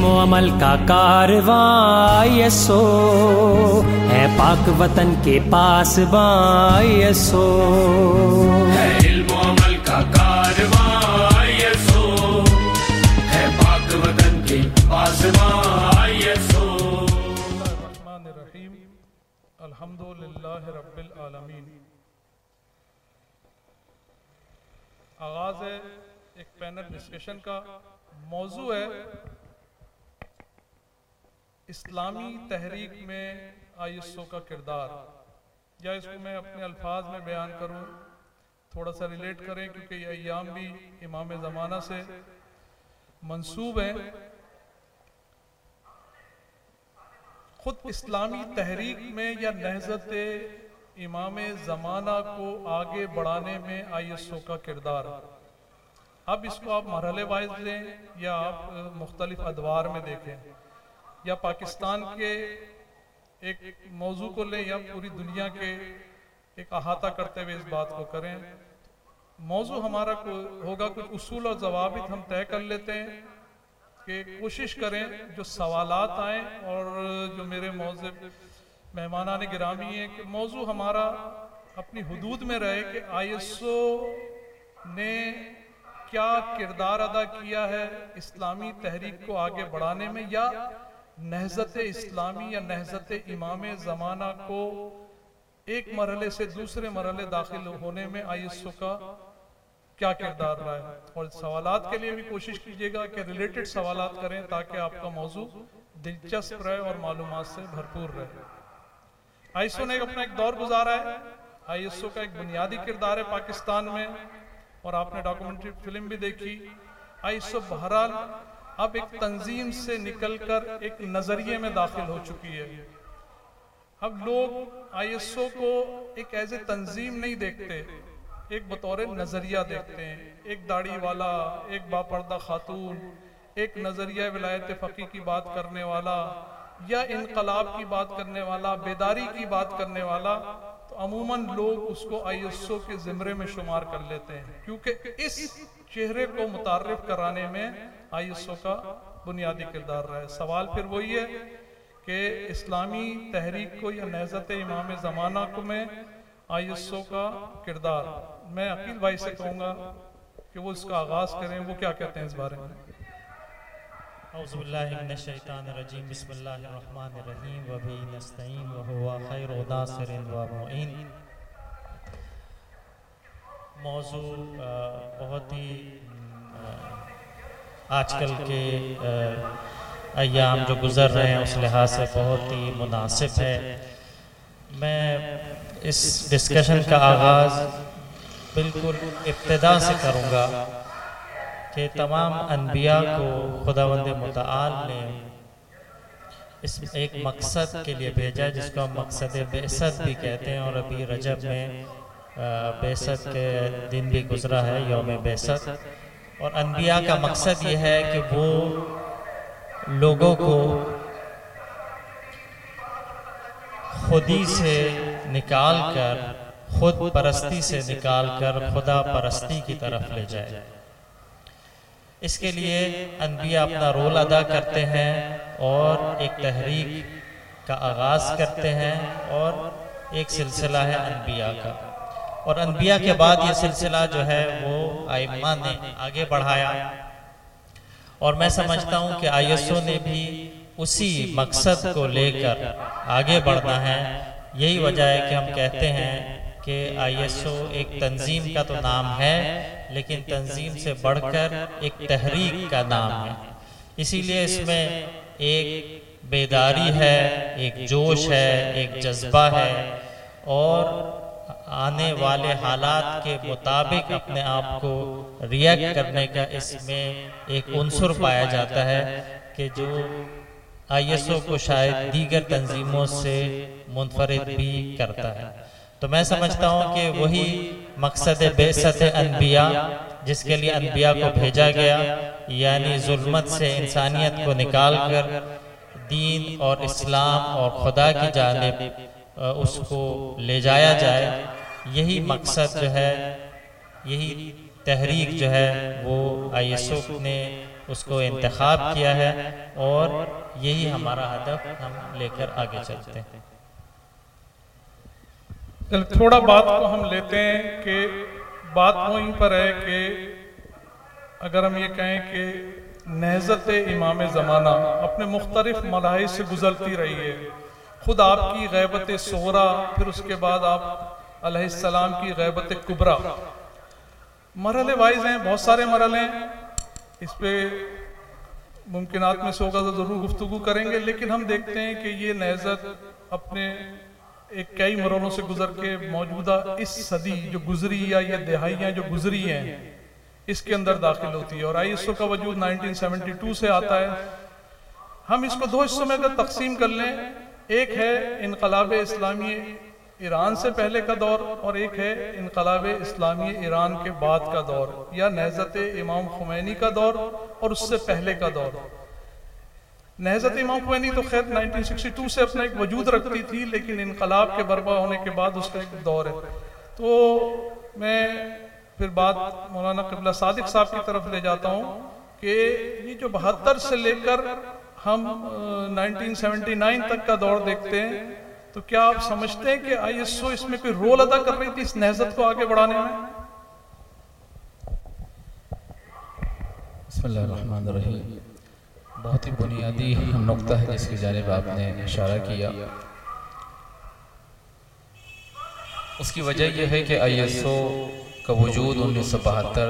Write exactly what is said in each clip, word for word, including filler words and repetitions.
علم و عمل کا کارواں یسو ہے پاک وطن کے پاس باں یسو ہے علم و عمل کا کارواں یسوع ہے پاک وطن کے پاسباں یسوع۔ الرحمن الرحیم الحمد للہ رب العالمین۔ آغاز ہے ایک پینل ڈسکشن کا، موضوع ہے اسلامی تحریک میں آئی ایس او کا کردار، یا اس کو میں اپنے الفاظ میں بیان کروں، تھوڑا سا ریلیٹ کریں کیونکہ یہ ایام بھی امام زمانہ سے منسوب ہیں۔ خود اسلامی تحریک میں یا نہضت امام زمانہ کو آگے بڑھانے میں آئی ایس او کا کردار، اب اس کو آپ مرحلے وائز لیں یا آپ مختلف ادوار میں دیکھیں، یا پاکستان کے ایک موضوع کو لیں یا پوری دنیا کے ایک احاطہ کرتے ہوئے اس بات کو کریں۔ موضوع ہمارا ہوگا کچھ اصول اور ضوابط ہم طے کر لیتے ہیں کہ کوشش کریں جو سوالات آئیں، اور جو میرے موضوع مہمانان گرامی ہیں کہ موضوع ہمارا اپنی حدود میں رہے کہ آئی ایس او نے کیا کردار ادا کیا ہے اسلامی تحریک کو آگے بڑھانے میں، یا نہضت اسلامی یا نہضت امام زمانہ کو ایک مرحلے سے دوسرے مرحلے داخل ہونے میں آئی ایس او کا کیا کردار رہا ہے۔ اور سوالات کے لیے بھی کوشش کیجیے گا کہ ریلیٹڈ سوالات کریں تاکہ آپ کا موضوع دلچسپ رہے اور معلومات سے بھرپور رہے۔ آئی ایس او نے اپنا ایک دور گزارا ہے، آئی ایس او کا ایک بنیادی کردار ہے پاکستان میں، اور آپ نے ڈاکومنٹری فلم بھی دیکھی۔ آئی ایس او بہرحال اب ایک تنظیم سے نکل کر ایک نظریے میں داخل ہو چکی ہے۔ اب لوگ آئی ایس او کو ایک ایز اے تنظیم نہیں دیکھتے، ایک بطور نظریہ دیکھتے ہیں، ایک داڑھی والا، ایک باپردہ خاتون، ایک نظریہ ولایت فقیہ کی بات کرنے والا یا انقلاب کی بات کرنے والا، بیداری کی بات کرنے والا، تو عموماً لوگ اس کو آئی ایس او کے زمرے میں شمار کر لیتے ہیں، کیونکہ اس چہرے کو متعارف کرانے میں آئی ایس او کا بنیادی کردار رہا ہے۔ سوال پھر وہی ہے کہ اسلامی تحریک کو یا نہضت امام زمانہ کو میں آئی ایس او کا کردار، میں عقیل بھائی سے کہوں گا کہ وہ اس کا آغاز کریں، وہ کیا کہتے ہیں اس بارے میں۔ اعوذ باللہ من الشیطان الرجیم، بسم اللہ الرحمن الرحیم، وبہ نستعین وہو خیر ناصر و معین۔ موضوع بہت ہی آج کل کے ایام جو گزر رہے ہیں اس لحاظ سے بہت ہی مناسب ہے۔ میں اس ڈسکشن کا آغاز بالکل ابتدا سے کروں گا کہ تمام انبیاء کو خداوند متعال نے اس ایک مقصد کے لیے بھیجا جس کو ہم مقصد بعثت بھی کہتے ہیں، اور ابھی رجب میں بعثت کے دن بھی گزرا ہے، یوم بعثت۔ اور انبیاء کا مقصد یہ ہے کہ وہ لوگوں کو خودی سے نکال کر، خود پرستی سے نکال کر خدا پرستی کی طرف لے جائے۔ اس کے لیے انبیاء اپنا رول ادا کرتے ہیں اور ایک تحریک کا آغاز کرتے ہیں، اور ایک سلسلہ ہے انبیاء کا، اور انبیاء کے بعد یہ سلسلہ جو ہے وہ ائمہ نے آگے بڑھایا۔ اور میں سمجھتا ہوں کہ آئی ایس او نے بھی اسی مقصد کو لے کر آگے بڑھنا ہے۔ یہی وجہ ہے کہ ہم کہتے ہیں کہ آئی ایس او ایک تنظیم کا تو نام ہے، لیکن تنظیم سے بڑھ کر ایک تحریک کا نام ہے۔ اسی لیے اس میں ایک بیداری ہے، ایک جوش ہے، ایک جذبہ ہے، اور آنے والے حالات کے مطابق اپنے آپ کو ریئیکٹ کرنے کا اس میں ایک عنصر پایا جاتا ہے کہ جو آئی ایس او کو شاید دیگر تنظیموں سے منفرد بھی کرتا ہے۔ تو میں سمجھتا ہوں کہ وہی مقصد بعثت انبیاء جس کے لیے انبیاء کو بھیجا گیا، یعنی ظلمت سے انسانیت کو نکال کر دین اور اسلام اور خدا کی جانب اس کو لے جایا جائے، یہی مقصد جو ہے، یہی تحریک جو ہے وہ آئی ایس او نے اس کو انتخاب کیا ہے اور یہی ہمارا ہدف ہم لے کر آگے چلتے ہیں۔ تھوڑا بات کو ہم لیتے ہیں کہ بات وہیں پر ہے کہ اگر ہم یہ کہیں کہ نہضت امام زمانہ اپنے مختلف مراحل سے گزرتی رہی ہے، خود آپ کی غیبت صغریٰ، پھر اس کے بعد آپ علیہ السلام کی غیبت کبریٰ، مرحلے وائز ہیں، بہت سارے مرحلے ہیں، اس پہ ممکنات میں سے ہوگا تو ضرور گفتگو کریں گے، لیکن ہم دیکھتے ہیں کہ یہ نہضت اپنے ایک کئی مرحلوں سے گزر کے موجودہ اس صدی جو گزری یا یہ دہائیاں جو گزری ہیں اس کے اندر داخل ہوتی ہے، اور آئی ایس او کا وجود نائنٹین سیونٹی ٹو سے آتا ہے۔ ہم اس کو دو حصوں میں اگر تقسیم کر لیں، ایک ہے انقلاب اسلامی ایران سے پہلے کا دور اور ایک ہے انقلاب اسلامی ایران کے بعد کا دور یا نہضت امام خمینی کا دور اور اس سے پہلے کا دور۔ نہضت امام خمینی تو خیر نائنٹین سکسٹی ٹو سے اپنا ایک وجود رکھتی تھی، لیکن انقلاب کے برپا ہونے کے بعد اس کا ایک دور ہے۔ تو میں پھر بات مولانا قبلہ صادق صاحب کی طرف لے جاتا ہوں کہ یہ جو بہتر سے لے کر ہم نائنٹین سیونٹی نائن تک کا دور دیکھتے ہیں، تو کیا آپ سمجھتے ہیں کہ آئی ایس او اس میں کوئی رول ادا کر رہی تھی اس نہضت کو آگے بڑھانے میں؟ بسم اللہ الرحمن الرحیم۔ بہت ہی بنیادی نقطہ ہے جس کی جانب آپ نے اشارہ کیا۔ اس کی وجہ یہ ہے کہ آئی ایس او کا وجود انیس سو بہتر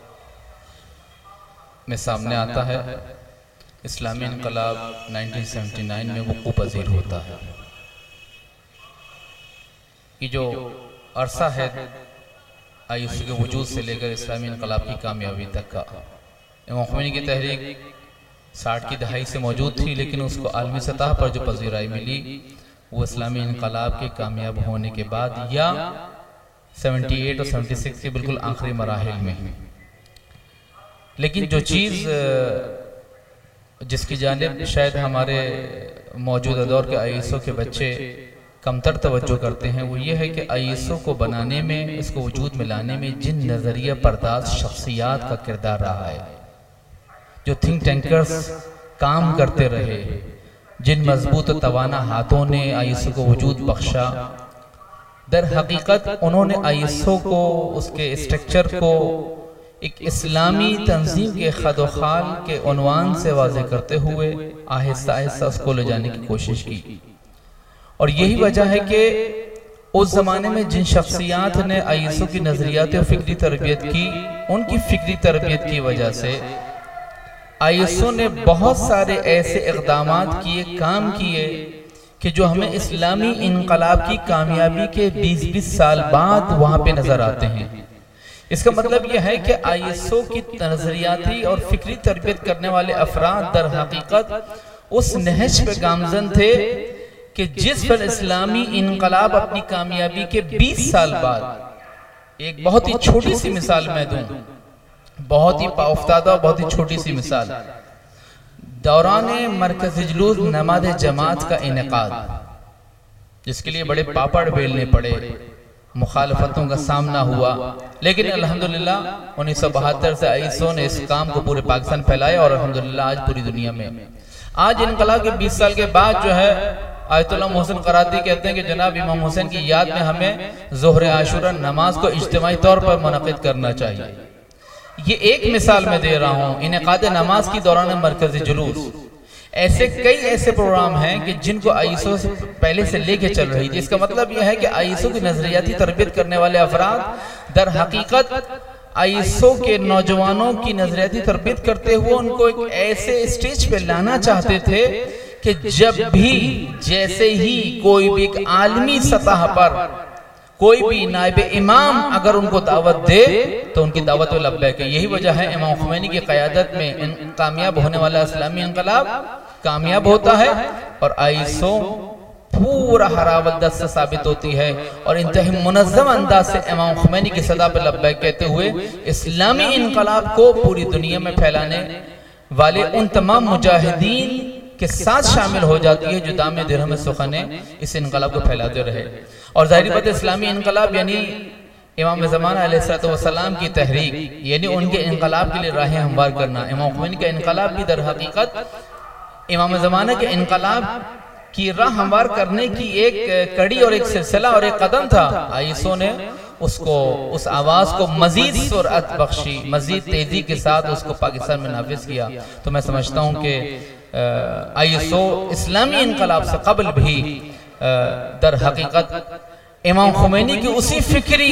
میں سامنے آتا ہے، اسلامی انقلاب نائنٹین سیونٹی نائن میں وقوع پذیر ہوتا ہے۔ یہ جو عرصہ ہے آئی ایس او کے وجود سے لے کر اسلامی انقلاب کی کامیابی تک کا، امام خمینی کی تحریک ساٹھ کی دہائی سے موجود تھی، لیکن اس کو عالمی سطح پر جو پذیرائی ملی وہ اسلامی انقلاب کے کامیاب ہونے کے بعد یا سیونٹی ایٹ اور سیونٹی سکس کے بالکل آخری مراحل میں۔ لیکن جو چیز جس کی جانب شاید ہمارے موجودہ دور کے آئی ایس او کے بچے کمتر توجہ کرتے ہیں، وہ یہ ہے کہ آئی ایس او کو بنانے میں، اس کو وجود میں لانے میں جن نظریہ پرداز شخصیات کا کردار رہا ہے، جو تھنک ٹینکرز کام کرتے رہے، جن مضبوط و توانا ہاتھوں نے آئی ایس او کو وجود بخشا، در حقیقت انہوں نے آئی ایس او کو، اس کے اسٹرکچر کو ایک اسلامی تنظیم کے خد و خال کے عنوان سے واضح کرتے ہوئے آہستہ آہستہ اس کو لے جانے کی کوشش کی۔ اور یہی وجہ ہے کہ اس زمانے میں جن شخصیات نے آئی ایس او کی نظریات و فکری تربیت کی، ان کی فکری تربیت کی وجہ سے آئی ایس او نے بہت سارے ایسے اقدامات کیے، کام کیے کہ جو ہمیں اسلامی انقلاب کی کامیابی کے بیس بیس سال بعد وہاں پہ نظر آتے ہیں۔ اس کا مطلب یہ ہے کہ آئی ایس او کی نظریاتی اور فکری تربیت کرنے والے افراد در حقیقت اس نہج پہ گامزن تھے کہ جس پر اسلامی انقلاب اپنی کامیابی کے بیس سال بعد، ایک بہت ہی چھوٹی سی مثال میں دوں، بہت ہی پاافتادہ اور بہت ہی چھوٹی سی مثال، دوران مرکزی جلوس نماز جماعت کا انعقاد، جس کے لیے بڑے پاپڑ بیلنے پڑے، مخالفتوں کا سامنا ہوا، لیکن الحمدللہ انیس سو بہتر سے آئی ایس او نے اس کام کو پورے پاکستان پھیلایا اور الحمدللہ آج پوری دنیا میں۔ آج انقلاب کے بیس سال کے بعد جو ہے آیت اللہ محسن قراتی کہتے ہیں کہ جناب امام حسین کی یاد میں ہمیں ظہر عاشورہ نماز کو اجتماعی طور پر منعقد کرنا چاہیے۔ یہ ایک مثال میں دے رہا ہوں، انعقاد نماز کی دوران مرکزی جلوس، ایسے کئی ایسے پروگرام ہیں کہ جن کو آئی ایس او پہلے سے لے کے چل رہی تھی۔ اس کا مطلب یہ ہے کہ آئی ایس او کی نظریاتی تربیت کرنے والے افراد در حقیقت آئی ایس او کے نوجوانوں کی نظریاتی تربیت کرتے ہوئے ان کو ایک ایسے اسٹیج پہ لانا چاہتے تھے کہ جب بھی جیسے ہی کوئی بھی ایک عالمی سطح پر کوئی بھی نائب امام اگر ان کو دعوت دے تو ان کی دعوت و لبیک ہے۔ یہی وجہ ہے امام خمینی کی قیادت میں کامیاب ہونے والا اسلامی انقلاب کامیاب ہوتا ہے اور آئی ایس او پورا حراولت سے ثابت ہوتی ہے اور انتہائی منظم انداز سے امام خمینی کی صدا پہ لبیک کہتے ہوئے اسلامی انقلاب کو پوری دنیا میں پھیلانے والے ان تمام مجاہدین کے ساتھ شامل ہو جاتی ہے جو دام درہم سخنے اس انقلاب کو پھیلاتے رہے۔ اور ظاہری بات اسلامی انقلاب یعنی امام زمانہ علیہ السلام کی تحریک یعنی ان کے انقلاب کے لیے راہیں ہموار کرنا. امام خمینی کا انقلاب بھی در حقیقت امام زمانہ کے انقلاب کی راہ ہموار کرنے کی ایک کڑی اور ایک سلسلہ اور ایک قدم تھا. آئیسو نے اس کو اس آواز کو مزید سرعت بخشی، مزید تیزی کے ساتھ اس کو پاکستان میں نافذ کیا. تو میں سمجھتا ہوں کہ آئیسو اسلامی انقلاب سے قبل بھی در حقیقت امام خمینی کی اسی فکری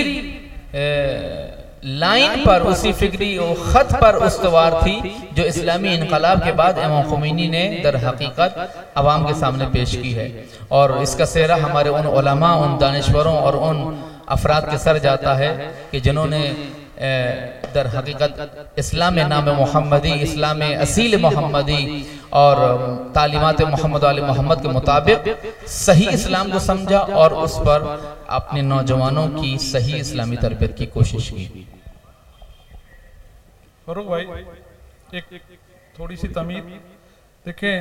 لائن پر، اسی فکری خط پر استوار تھی جو اسلامی انقلاب کے بعد امام خمینی نے در حقیقت عوام کے سامنے پیش کی ہے. اور اس کا سہرا ہمارے ان علماء، ان دانشوروں اور ان افراد کے سر جاتا ہے کہ جنہوں نے در حقیقت اسلام نام محمدی، اسلام اصیل محمدی اور تعلیمات محمد علی محمد کے مطابق صحیح اسلام کو سمجھا اور اس پر اپنے نوجوانوں کی صحیح اسلامی تربیت کی کوشش کی. فاروق بھائی ایک تھوڑی سی تمہید دیکھیں،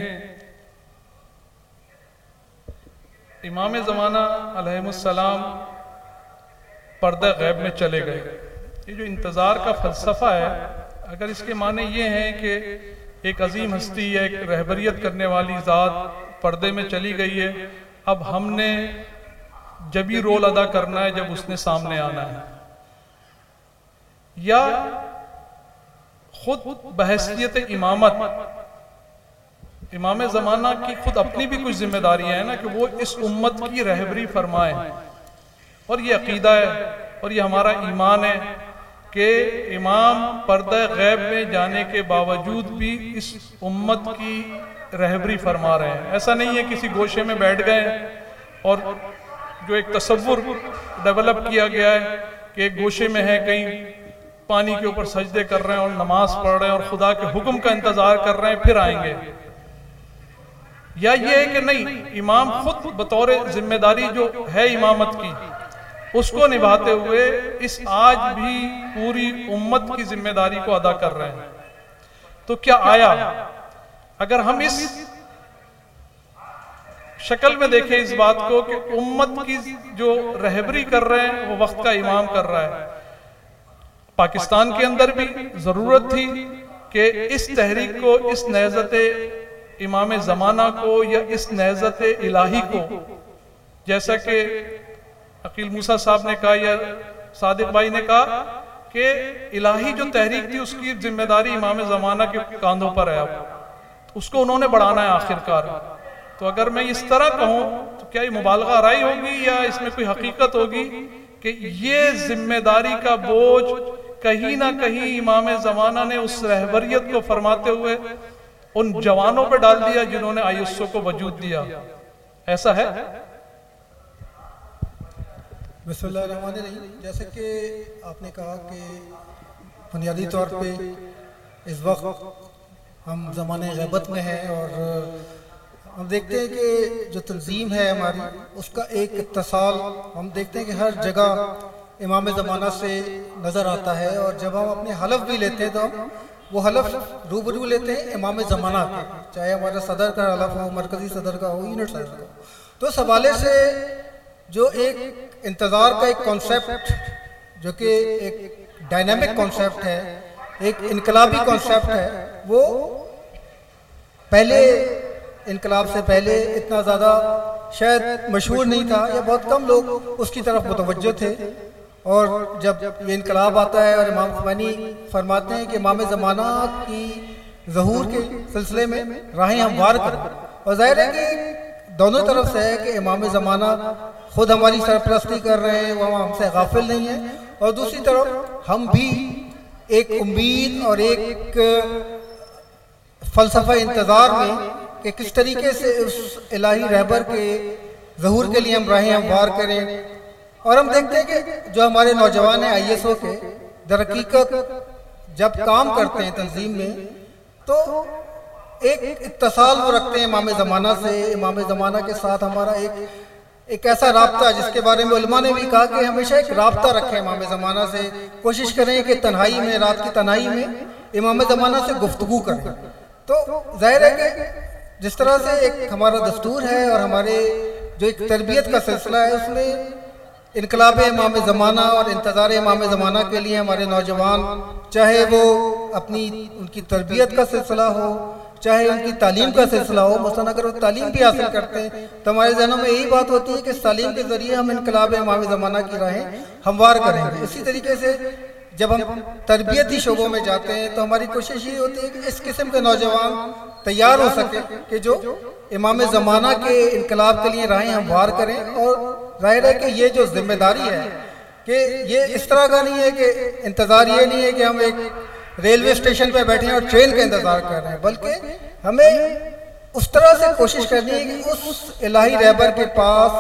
امام زمانہ علیہ السلام پردہ غیب میں چلے گئے. یہ جو انتظار کا فلسفہ ہے، اگر اس کے معنی یہ ہیں کہ ایک عظیم ہستی ہے، ایک رہبریت کرنے والی ذات پردے میں چلی گئی ہے، اب ہم نے جبھی رول ادا کرنا ہے جب اس نے سامنے آنا ہے، یا خود بحیثیت امامت امام زمانہ کی خود اپنی بھی کچھ ذمہ داریاں ہیں نا کہ وہ اس امت کی رہبری فرمائیں. اور یہ عقیدہ ہے اور یہ ہمارا ایمان ہے کہ امام پردہ غیب میں جانے کے باوجود بھی اس امت کی رہبری فرما رہے ہیں. ایسا نہیں ہے کسی گوشے میں بیٹھ گئے اور جو ایک تصور ڈیولپ کیا گیا ہے کہ ایک گوشے میں ہے، کہیں پانی کے اوپر سجدے کر رہے ہیں اور نماز پڑھ رہے ہیں اور خدا کے حکم کا انتظار کر رہے ہیں پھر آئیں گے. یا یہ ہے کہ نہیں، امام خود بطور ذمہ داری جو ہے امامت کی اس کو نبھاتے ہوئے اس آج بھی پوری امت کی ذمہ داری کو ادا کر رہے ہیں. تو کیا آیا اگر ہم اس شکل میں دیکھیں اس بات کو کہ امت کی جو رہبری کر رہے ہیں وہ وقت کا امام کر رہا ہے. پاکستان کے اندر بھی ضرورت تھی کہ اس تحریک کو، اس نہضت امام زمانہ کو یا اس نہضت الہی کو، جیسا کہ عقیل موسیٰ صاحب نے کہا یا صادق بھائی نے کہا کہ الہی جو تحریک تھی اس کی ذمہ داری امام زمانہ کے کاندھوں پر ہے، اب اس کو انہوں نے بڑھانا ہے آخر کار. تو اگر میں اس طرح کہوں تو کیا یہ مبالغہ آرائی ہوگی یا اس میں کوئی حقیقت ہوگی کہ یہ ذمہ داری کا بوجھ کہیں نہ کہیں امام زمانہ نے اس رہبریت کو فرماتے ہوئے ان جوانوں پہ ڈال دیا جنہوں نے آئی ایس او کو وجود دیا؟ ایسا ہے؟ بسم اللہ الرحمن الرحیم. جیسے کہ آپ نے کہا کہ بنیادی طور پہ اس وقت ہم زمانے غیبت میں ہیں اور ہم دیکھتے ہیں کہ جو تنظیم ہے ہماری اس کا ایک اتصال ہم دیکھتے ہیں کہ ہر جگہ امام زمانہ سے نظر آتا ہے. اور جب ہم اپنے حلف بھی لیتے ہیں تو ہم وہ حلف روبرو لیتے ہیں امام زمانہ کے، چاہے ہمارا صدر کا حلف ہو، مرکزی صدر کا ہو، یونٹ صدر کا ہو. تو اس حوالے سے جو ایک انتظار کا ایک کانسیپٹ جو کہ ایک ڈائنامک کانسیپٹ ہے، ایک انقلابی کانسیپٹ ہے، وہ پہلے انقلاب سے پہلے اتنا زیادہ شاید مشہور نہیں تھا یا بہت کم لوگ اس کی طرف متوجہ تھے. اور جب یہ انقلاب آتا ہے اور امام خمینی فرماتے ہیں کہ امام زمانہ کی ظہور کے سلسلے میں راہیں ہموار کریں، اور ظاہر ہے کہ دونوں طرف سے ہے کہ امام زمانہ خود ہماری سرپرستی کر رہے ہیں، وہ ہم سے غافل نہیں ہیں، اور دوسری طرف ہم بھی ایک امید اور ایک فلسفہ انتظار میں کہ کس طریقے سے اس الہی رہبر کے ظہور کے لیے ہم راہیں ہموار کریں. اور ہم دیکھتے ہیں کہ جو ہمارے نوجوان ہیں آئی ایس او کے، در حقیقت جب کام کرتے ہیں تنظیم میں تو ایک اتصال وہ رکھتے ہیں امام زمانہ سے. امام زمانہ کے ساتھ ہمارا ایک ایک ایسا رابطہ جس کے بارے میں علماء نے بھی کہا کہ ہمیشہ ایک رابطہ رکھیں امام زمانہ سے، کوشش کریں کہ تنہائی میں، رات کی تنہائی میں امام زمانہ سے گفتگو کریں. تو ظاہر ہے کہ جس طرح سے ایک ہمارا دستور ہے اور ہمارے جو ایک تربیت کا سلسلہ ہے اس میں انقلاب امام زمانہ اور انتظار امام زمانہ کے لیے ہمارے نوجوان، چاہے وہ اپنی ان کی تربیت کا سلسلہ ہو، چاہے ان کی تعلیم کا سلسلہ ہو، مثلا اگر وہ تعلیم بھی حاصل کرتے ہیں تو ہمارے ذہنوں میں یہی بات ہوتی ہے کہ اس تعلیم کے ذریعے ہم انقلاب امام زمانہ کی راہیں ہموار کریں گے۔ اسی طریقے سے جب ہم تربیتی شعبوں میں جاتے ہیں تو ہماری کوشش یہ ہوتی ہے کہ اس قسم کے نوجوان تیار ہو سکیں کہ جو امام زمانہ کے انقلاب کے لیے راہیں ہموار کریں۔ اور ظاہر ہے کہ یہ جو ذمہ داری ہے کہ یہ اس طرح کا نہیں ہے کہ انتظار یہ نہیں ہے کہ ہم ایک ریلوے اسٹیشن پہ بیٹھے ہیں اور ٹرین کا انتظار کر رہے ہیں، بلکہ ہمیں اس طرح سے کوشش کرنی ہے کہ اس الہی رہبر کے پاس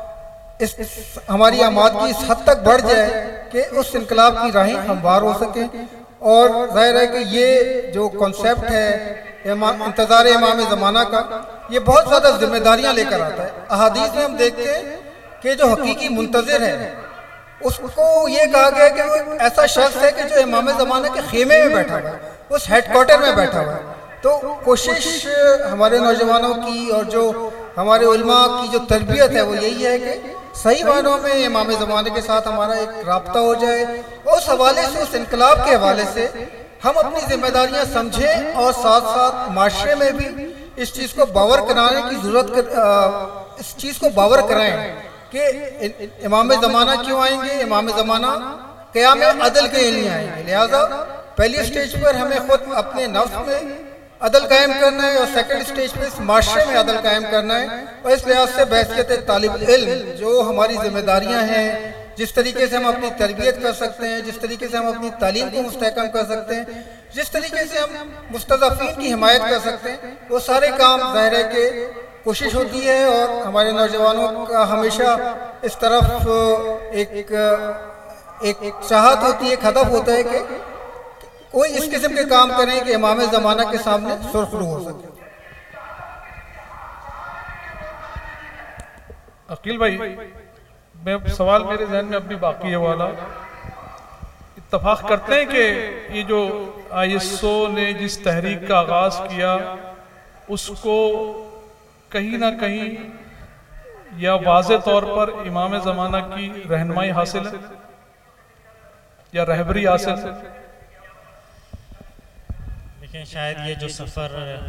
اس ہماری آمادگی اس حد تک بڑھ جائے کہ اس انقلاب کی راہیں ہموار ہو سکیں۔ اور ظاہر ہے کہ یہ جو کنسیپٹ ہے انتظار امام زمانہ کا، یہ بہت زیادہ ذمہ داریاں لے کر آتا ہے۔ احادیث میں ہم دیکھتے ہیں کہ جو حقیقی منتظر ہے اس کو یہ کہا گیا کہ وہ ایسا شخص ہے کہ جو امام زمانہ کے خیمے میں بیٹھا ہوا ہے، اس ہیڈ کوارٹر میں بیٹھا ہوا ہے۔ تو کوشش ہمارے نوجوانوں کی اور جو ہمارے علماء کی جو تربیت ہے وہ یہی ہے کہ صحیح معنوں میں امام زمانے کے ساتھ ہمارا ایک رابطہ ہو جائے، اور اس حوالے سے اس انقلاب کے حوالے سے ہم اپنی ذمہ داریاں سمجھیں اور ساتھ ساتھ معاشرے میں بھی اس چیز کو باور کرانے کی ضرورت اس چیز کو باور کرائیں کہ امام زمانہ کیوں آئیں گے، امام زمانہ قیام عدل کے لیے آئیں گے۔ لہٰذا پہلی سٹیج پر ہمیں خود اپنے نفس میں عدل قائم کرنا ہے، اور سیکنڈ سٹیج پہ اس معاشرے میں عدل قائم کرنا ہے۔ اور اس لحاظ سے بحیثیت طالب علم جو ہماری ذمہ داریاں ہیں، جس طریقے سے ہم اپنی تربیت کر سکتے ہیں، جس طریقے سے ہم اپنی تعلیم کو مستحکم کر سکتے ہیں، جس طریقے سے ہم مستضعفین کی حمایت کر سکتے ہیں، وہ سارے کام ظاہر ہے کہ کوشش ہوتی ہے۔ اور ہمارے نوجوانوں کا ہمیشہ اس طرف ایک ایک چاہت ہوتی ہے، ایک ہدف ہوتا ہے کہ کوئی اس قسم کے کام کریں کہ امام زمانہ کے سامنے سرخرو ہو سکے۔ عقیل بھائی، میں سوال میرے ذہن میں اب بھی باقی ہے والا، اتفاق کرتے ہیں کہ یہ جو آئی ایس او نے جس تحریک کا آغاز کیا اس کو کہیں نہ کہیں یا واضح طور پر امام زمانہ کی رہنمائی حاصل ہے یا رہبری حاصل ہے؟ لیکن شاید یہ جو سفر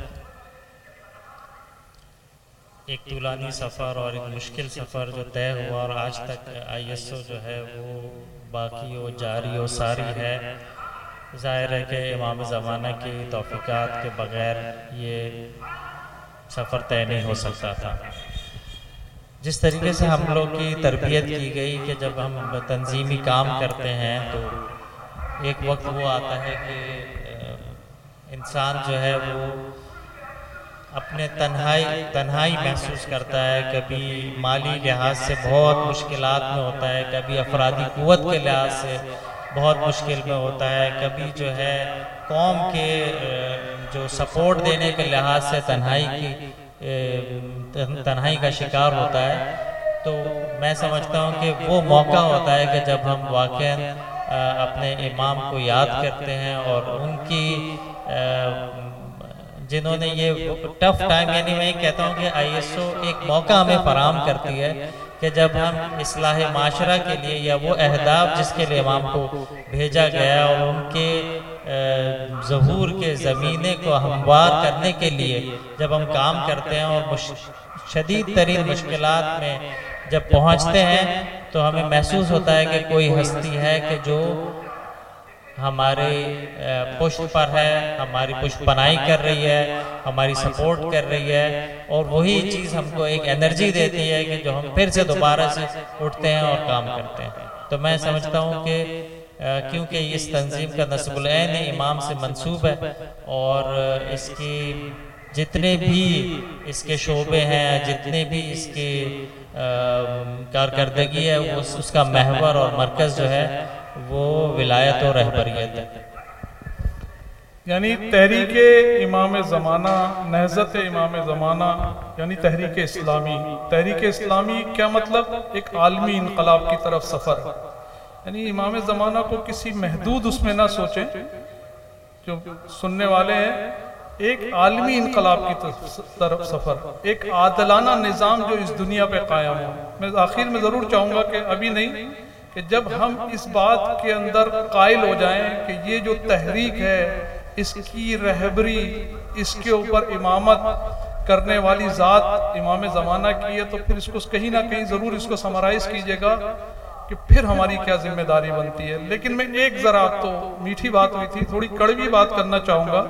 ایک طولانی سفر اور ایک مشکل سفر جو طے ہوا اور آج تک آئی ایس او جو ہے وہ باقی و جاری و ساری ہے، ظاہر ہے کہ امام زمانہ کی توفیقات کے بغیر یہ سفر طے نہیں ہو سکتا تھا۔ جس طریقے سے ہم لوگ کی تربیت کی گئی کہ جب ہم تنظیمی کام کرتے ہیں تو ایک وقت وہ آتا ہے کہ انسان جو ہے وہ اپنے تنہائی تنہائی محسوس کرتا ہے، کبھی مالی لحاظ سے بہت مشکلات میں ہوتا ہے، کبھی افرادی قوت کے لحاظ سے بہت مشکل میں ہوتا ہے، کبھی جو ہے قوم کے جو سپورٹ دینے کے لحاظ سے تنہائی کی تنہائی کا شکار ہوتا ہے۔ تو میں سمجھتا ہوں کہ وہ موقع ہوتا ہے کہ جب ہم واقعاً اپنے امام کو یاد کرتے ہیں اور ان کی جنہوں نے یہ ٹف ٹائم، یعنی میں کہتا ہوں کہ آئی ایس او ایک موقع ہمیں فراہم کرتی ہے کہ جب ہم اصلاح معاشرہ کے لیے یا وہ اہداف جس کے لیے امام کو بھیجا گیا اور ان کے ظہور کے زمینے کو ہموار کرنے کے لیے جب ہم کام کرتے ہیں اور شدید ترین مشکلات میں جب پہنچتے ہیں تو ہمیں محسوس ہوتا ہے کہ کوئی ہستی ہے کہ جو ہمارے پشت پر ہے، ہماری پشت پناہی کر رہی ہے، ہماری سپورٹ کر رہی ہے، اور وہی چیز ہم کو ایک انرجی دیتی ہے کہ جو ہم پھر سے دوبارہ سے اٹھتے ہیں اور کام کرتے ہیں۔ تو میں سمجھتا ہوں کہ کیونکہ اس تنظیم کا نسب العین امام سے منسوب ہے اور اس کی جتنے بھی اس کے شعبے ہیں، جتنے بھی اس کی کارکردگی ہے، اس کا محور اور مرکز جو ہے وہ ولایت و رہبریت ہے۔ یعنی تحریک امام زمانہ، نہضت امام زمانہ یعنی تحریک اسلامی۔ تحریک اسلامی کیا مطلب؟ ایک عالمی انقلاب کی طرف سفر۔ یعنی امام زمانہ کو کسی محدود اس میں نہ سوچیں، جو سننے والے ہیں ایک عالمی انقلاب کی طرف سفر، ایک عادلانہ نظام جو اس دنیا پہ قائم ہو۔ میں آخر میں ضرور چاہوں گا کہ ابھی نہیں، کہ جب ہم اس بات کے اندر قائل ہو جائیں کہ یہ جو تحریک ہے اس کی رہبری، اس کے اوپر امامت کرنے والی ذات امام زمانہ کی ہے، تو پھر اس کو کہیں نہ کہیں ضرور اس کو سمرائز کیجئے گا کہ پھر ہماری کیا ذمہ داری بنتی ہے۔ لیکن میں ایک ذرا تو میٹھی بات ہوئی تھی، تھوڑی کڑوی بات کرنا چاہوں گا،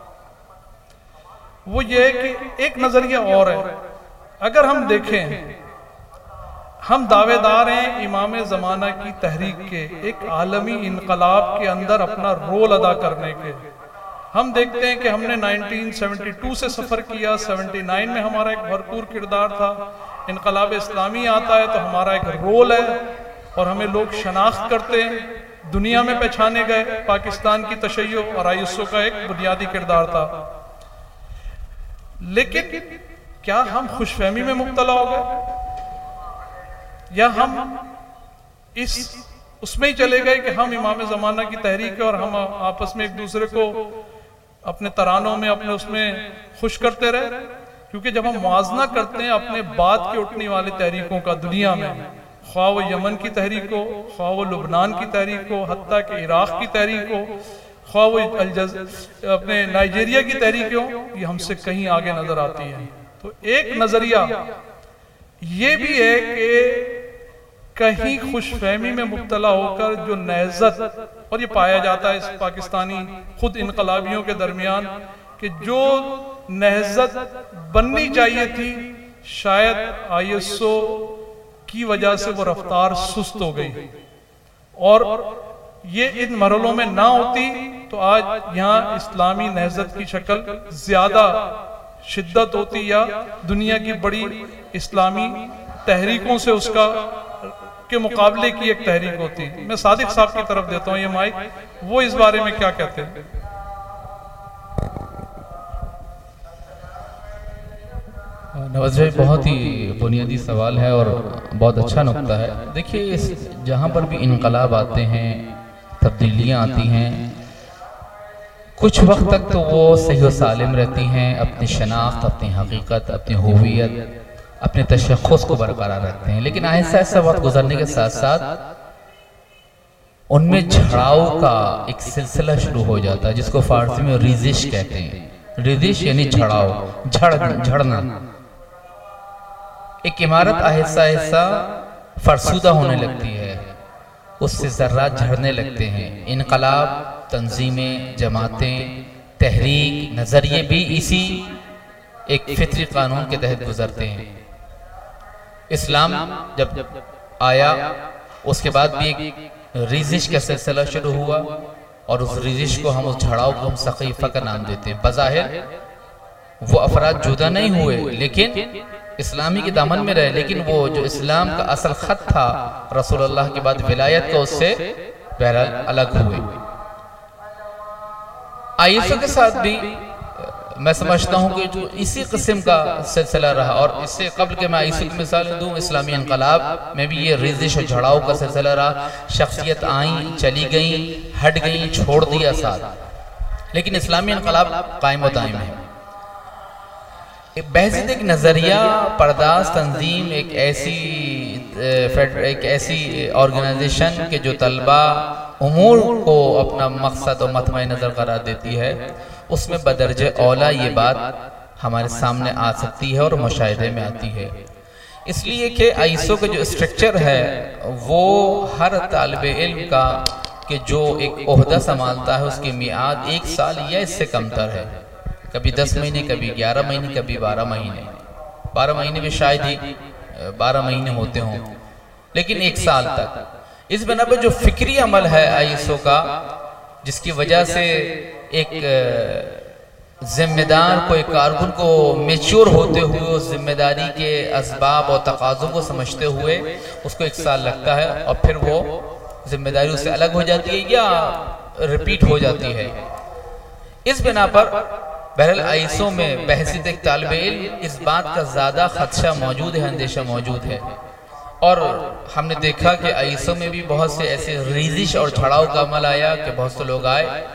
وہ یہ ہے کہ ایک نظریہ اور ہے۔ اگر ہم دیکھیں، ہم دعوے دار ہیں امام زمانہ کی تحریک کے، ایک عالمی انقلاب کے اندر اپنا رول ادا کرنے کے۔ ہم دیکھتے ہیں کہ ہم نے نائنٹین سیونٹی ٹو سے سفر کیا، سیونٹی نائن میں ہمارا ایک بھرپور کردار تھا، انقلاب اسلامی آتا ہے تو ہمارا ایک رول ہے اور ہمیں لوگ شناخت کرتے ہیں، دنیا میں پہچانے گئے۔ پاکستان کی تشیع اور آئی ایس او کا ایک بنیادی کردار تھا، لیکن کیا ہم خوش فہمی میں مبتلا ہو گئے، یا ہم اس اس میں ہی چلے گئے کہ ہم امام زمانہ کی تحریک ہے اور ہم آپس میں ایک دوسرے کو اپنے ترانوں میں اپنے اس میں خوش کرتے رہے؟ کیونکہ جب ہم موازنہ کرتے ہیں اپنے بعد کے اٹھنے والے تحریکوں کا دنیا میں، خواہ وہ یمن کی تحریک ہو، خواہ وہ لبنان کی تحریک ہو، حتیٰ کہ عراق کی تحریک ہو، خواہ وہ الجز... اپنے نائجیریا کی تحریک ہو، یہ ہم سے کہیں آگے نظر آتی ہے۔ تو ایک نظریہ یہ بھی ہے کہ کہیں خوش فہمی میں مبتلا ہو کر جو نہضت، اور یہ پایا جاتا ہے اس پاکستانی خود انقلابیوں کے درمیان، کہ جو نہضت بننی چاہیے تھی شاید آئی ایس او کی وجہ سے وہ رفتار سست ہو گئی، اور یہ ان مرحلوں میں نہ ہوتی تو آج یہاں اسلامی نہضت کی شکل زیادہ شدت ہوتی، یا دنیا کی بڑی اسلامی تحریکوں سے اس کا کے مقابلے کی ایک تحریک ہوتی۔ میں صادق صاحب کی طرف دیتا ہوں یہ مائک، وہ اس بارے میں کیا کہتے ہیں؟ نواز بھائی بہت ہی بنیادی سوال ہے اور بہت اچھا نقطہ ہے۔ دیکھیے جہاں پر بھی انقلاب آتے ہیں، تبدیلیاں آتی ہیں، کچھ وقت تک تو وہ صحیح و سالم رہتی ہیں، اپنی شناخت، اپنی حقیقت، اپنی ہویت، اپنے تشخص کو برقرار رکھتے ہیں، لیکن آہستہ آہستہ وقت گزرنے کے ساتھ ساتھ ان میں جھڑاؤ کا ایک سلسلہ شروع ہو جاتا ہے، جس کو فارسی میں ریزش کہتے ہیں۔ ریزش یعنی جھڑاؤ، جھڑنا۔ ایک عمارت آہستہ آہستہ فرسودہ ہونے لگتی ہے، اس سے ذرات جھڑنے لگتے ہیں۔ انقلاب، تنظیمیں، جماعتیں، تحریک، نظریے بھی اسی ایک فطری قانون کے تحت گزرتے ہیں۔ اسلام جب آیا اس کے بعد بھی ایک ریزش کا سلسلہ شروع ہوا، اور اس ریزش کو ہم اس جھڑاؤ کو ہم سقیفہ کا نام دیتے ہیں۔ بظاہر وہ افراد جدا نہیں ہوئے لیکن اسلامی کے دامن میں رہے، لیکن وہ جو اسلام کا اصل خط تھا رسول اللہ کے بعد ولایت کا، اس سے بہرحال الگ ہوئے۔ آئی ایس او کے ساتھ بھی میں سمجھتا ہوں کہ جو اسی قسم کا سلسلہ رہا، اور اس سے قبل کہ میں آئی ایس او کی مثال دوں، اسلامی انقلاب میں بھی یہ ریزش اور جھڑاؤ کا سلسلہ رہا۔ شخصیت آئیں، چلی گئیں، ہٹ گئیں، چھوڑ دیا ساتھ، لیکن اسلامی انقلاب قائم و دائم ہے۔ بحثیت ایک نظریہ پرداز تنظیم، ایک ایسی ایک ایسی آرگنائزیشن کے جو طلبہ امور کو اپنا مقصد و مطمع نظر قرار دیتی ہے، اس میں بدرجہ اولا یہ بات ہمارے سامنے آ سکتی ہے اور مشاہدے میں آتی ہے، اس لیے کہ آئی ایس او کا جو اسٹرکچر ہے وہ ہر طالب علم کا کہ جو ایک عہدہ سنبھالتا ہے اس کی میعاد ایک سال یا اس سے کم تر ہے، کبھی دس مہینے، کبھی گیارہ مہینے، کبھی بارہ مہینے، بارہ مہینے بھی شاید ہی بارہ مہینے ہوتے ہوں، لیکن ایک سال تک۔ اس بنا پر جو فکری عمل ہے آئی ایس او کا، جس کی وجہ سے ایک ذمہ دار کو، ایک کارکن کو میچور ہوتے ہوئے اس ذمہ داری کے اسباب اور تقاضوں کو سمجھتے ہوئے اس کو ایک سال لگتا ہے، اور پھر وہ ذمہ داری اس سے الگ ہو جاتی ہے یا ریپیٹ ہو جاتی ہے۔ اس بنا پر بہرحال آئی ایس او میں بحثیت ایک طالب علم اس بات کا زیادہ خدشہ موجود ہے، اندیشہ موجود ہے، اور ہم نے دیکھا کہ آئی ایس او میں بھی بہت سے ایسے ریزش اور جھڑاؤ کا عمل آیا کہ بہت سے لوگ آئے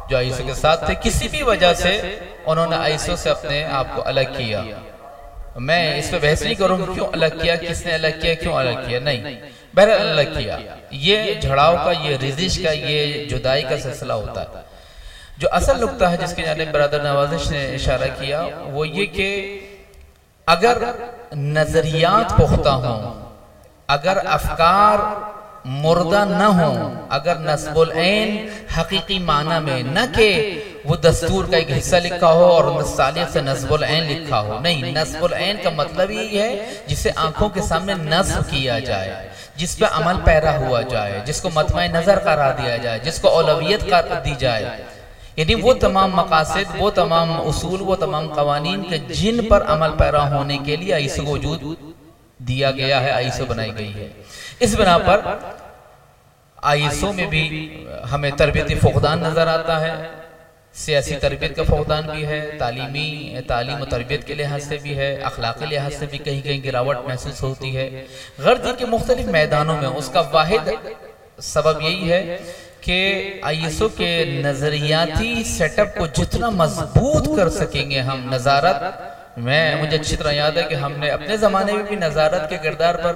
جو آئی ایس او کے ساتھ تھے، کسی بھی وجہ سے انہوں نے آئی ایس او سے اپنے آپ کو الگ کیا. میں اس پہ بحث نہیں کروں کیوں الگ کیا، کس نے الگ کیا، کیوں الگ کیا، نہیں، بہرحال الگ کیا. یہ جھڑاؤ کا، یہ رزش کا، یہ جدائی کا سلسلہ ہوتا ہے. جو اصل نقطہ ہے جس کے جانب برادر نوازش نے اشارہ کیا وہ یہ کہ اگر نظریات پختہ ہوں، اگر افکار مردہ نہ ہوں، اگر نصب العین حقیقی معنی میں، نہ کہ وہ دستور کا ایک حصہ لکھا ہو اور نستعلیق سے نصب العین لکھا ہو، نہیں، نصب العین کا مطلب یہ ہے جسے آنکھوں کے سامنے نصب کیا جائے، جس پہ عمل پیرا ہوا جائے، جس کو مطمع نظر قرار دیا جائے، جس کو اولویت قرار دی جائے. یعنی وہ تمام مقاصد، وہ تمام اصول، وہ تمام قوانین کے جن پر عمل پیرا ہونے کے لیے آئی ایس او کو وجود دیا گیا ہے، آئی ایس او بنائی گئی ہے. اس بنا پر آئی ایس او میں بھی ہمیں تربیتی فقدان نظر آتا ہے، سیاسی تربیت کا فقدان بھی ہے، تعلیمی تعلیم و تربیت کے لحاظ سے بھی ہے، اخلاقی لحاظ سے بھی کہیں کہیں گراوٹ محسوس ہوتی ہے. غرض کے مختلف میدانوں میں اس کا واحد سبب یہی ہے کہ آئی ایس او کے نظریاتی سیٹ اپ کو جتنا مضبوط کر سکیں گے ہم، نظارت میں مجھے اچھی طرح یاد ہے کہ ہم نے اپنے زمانے میں بھی نظارت کے کردار پر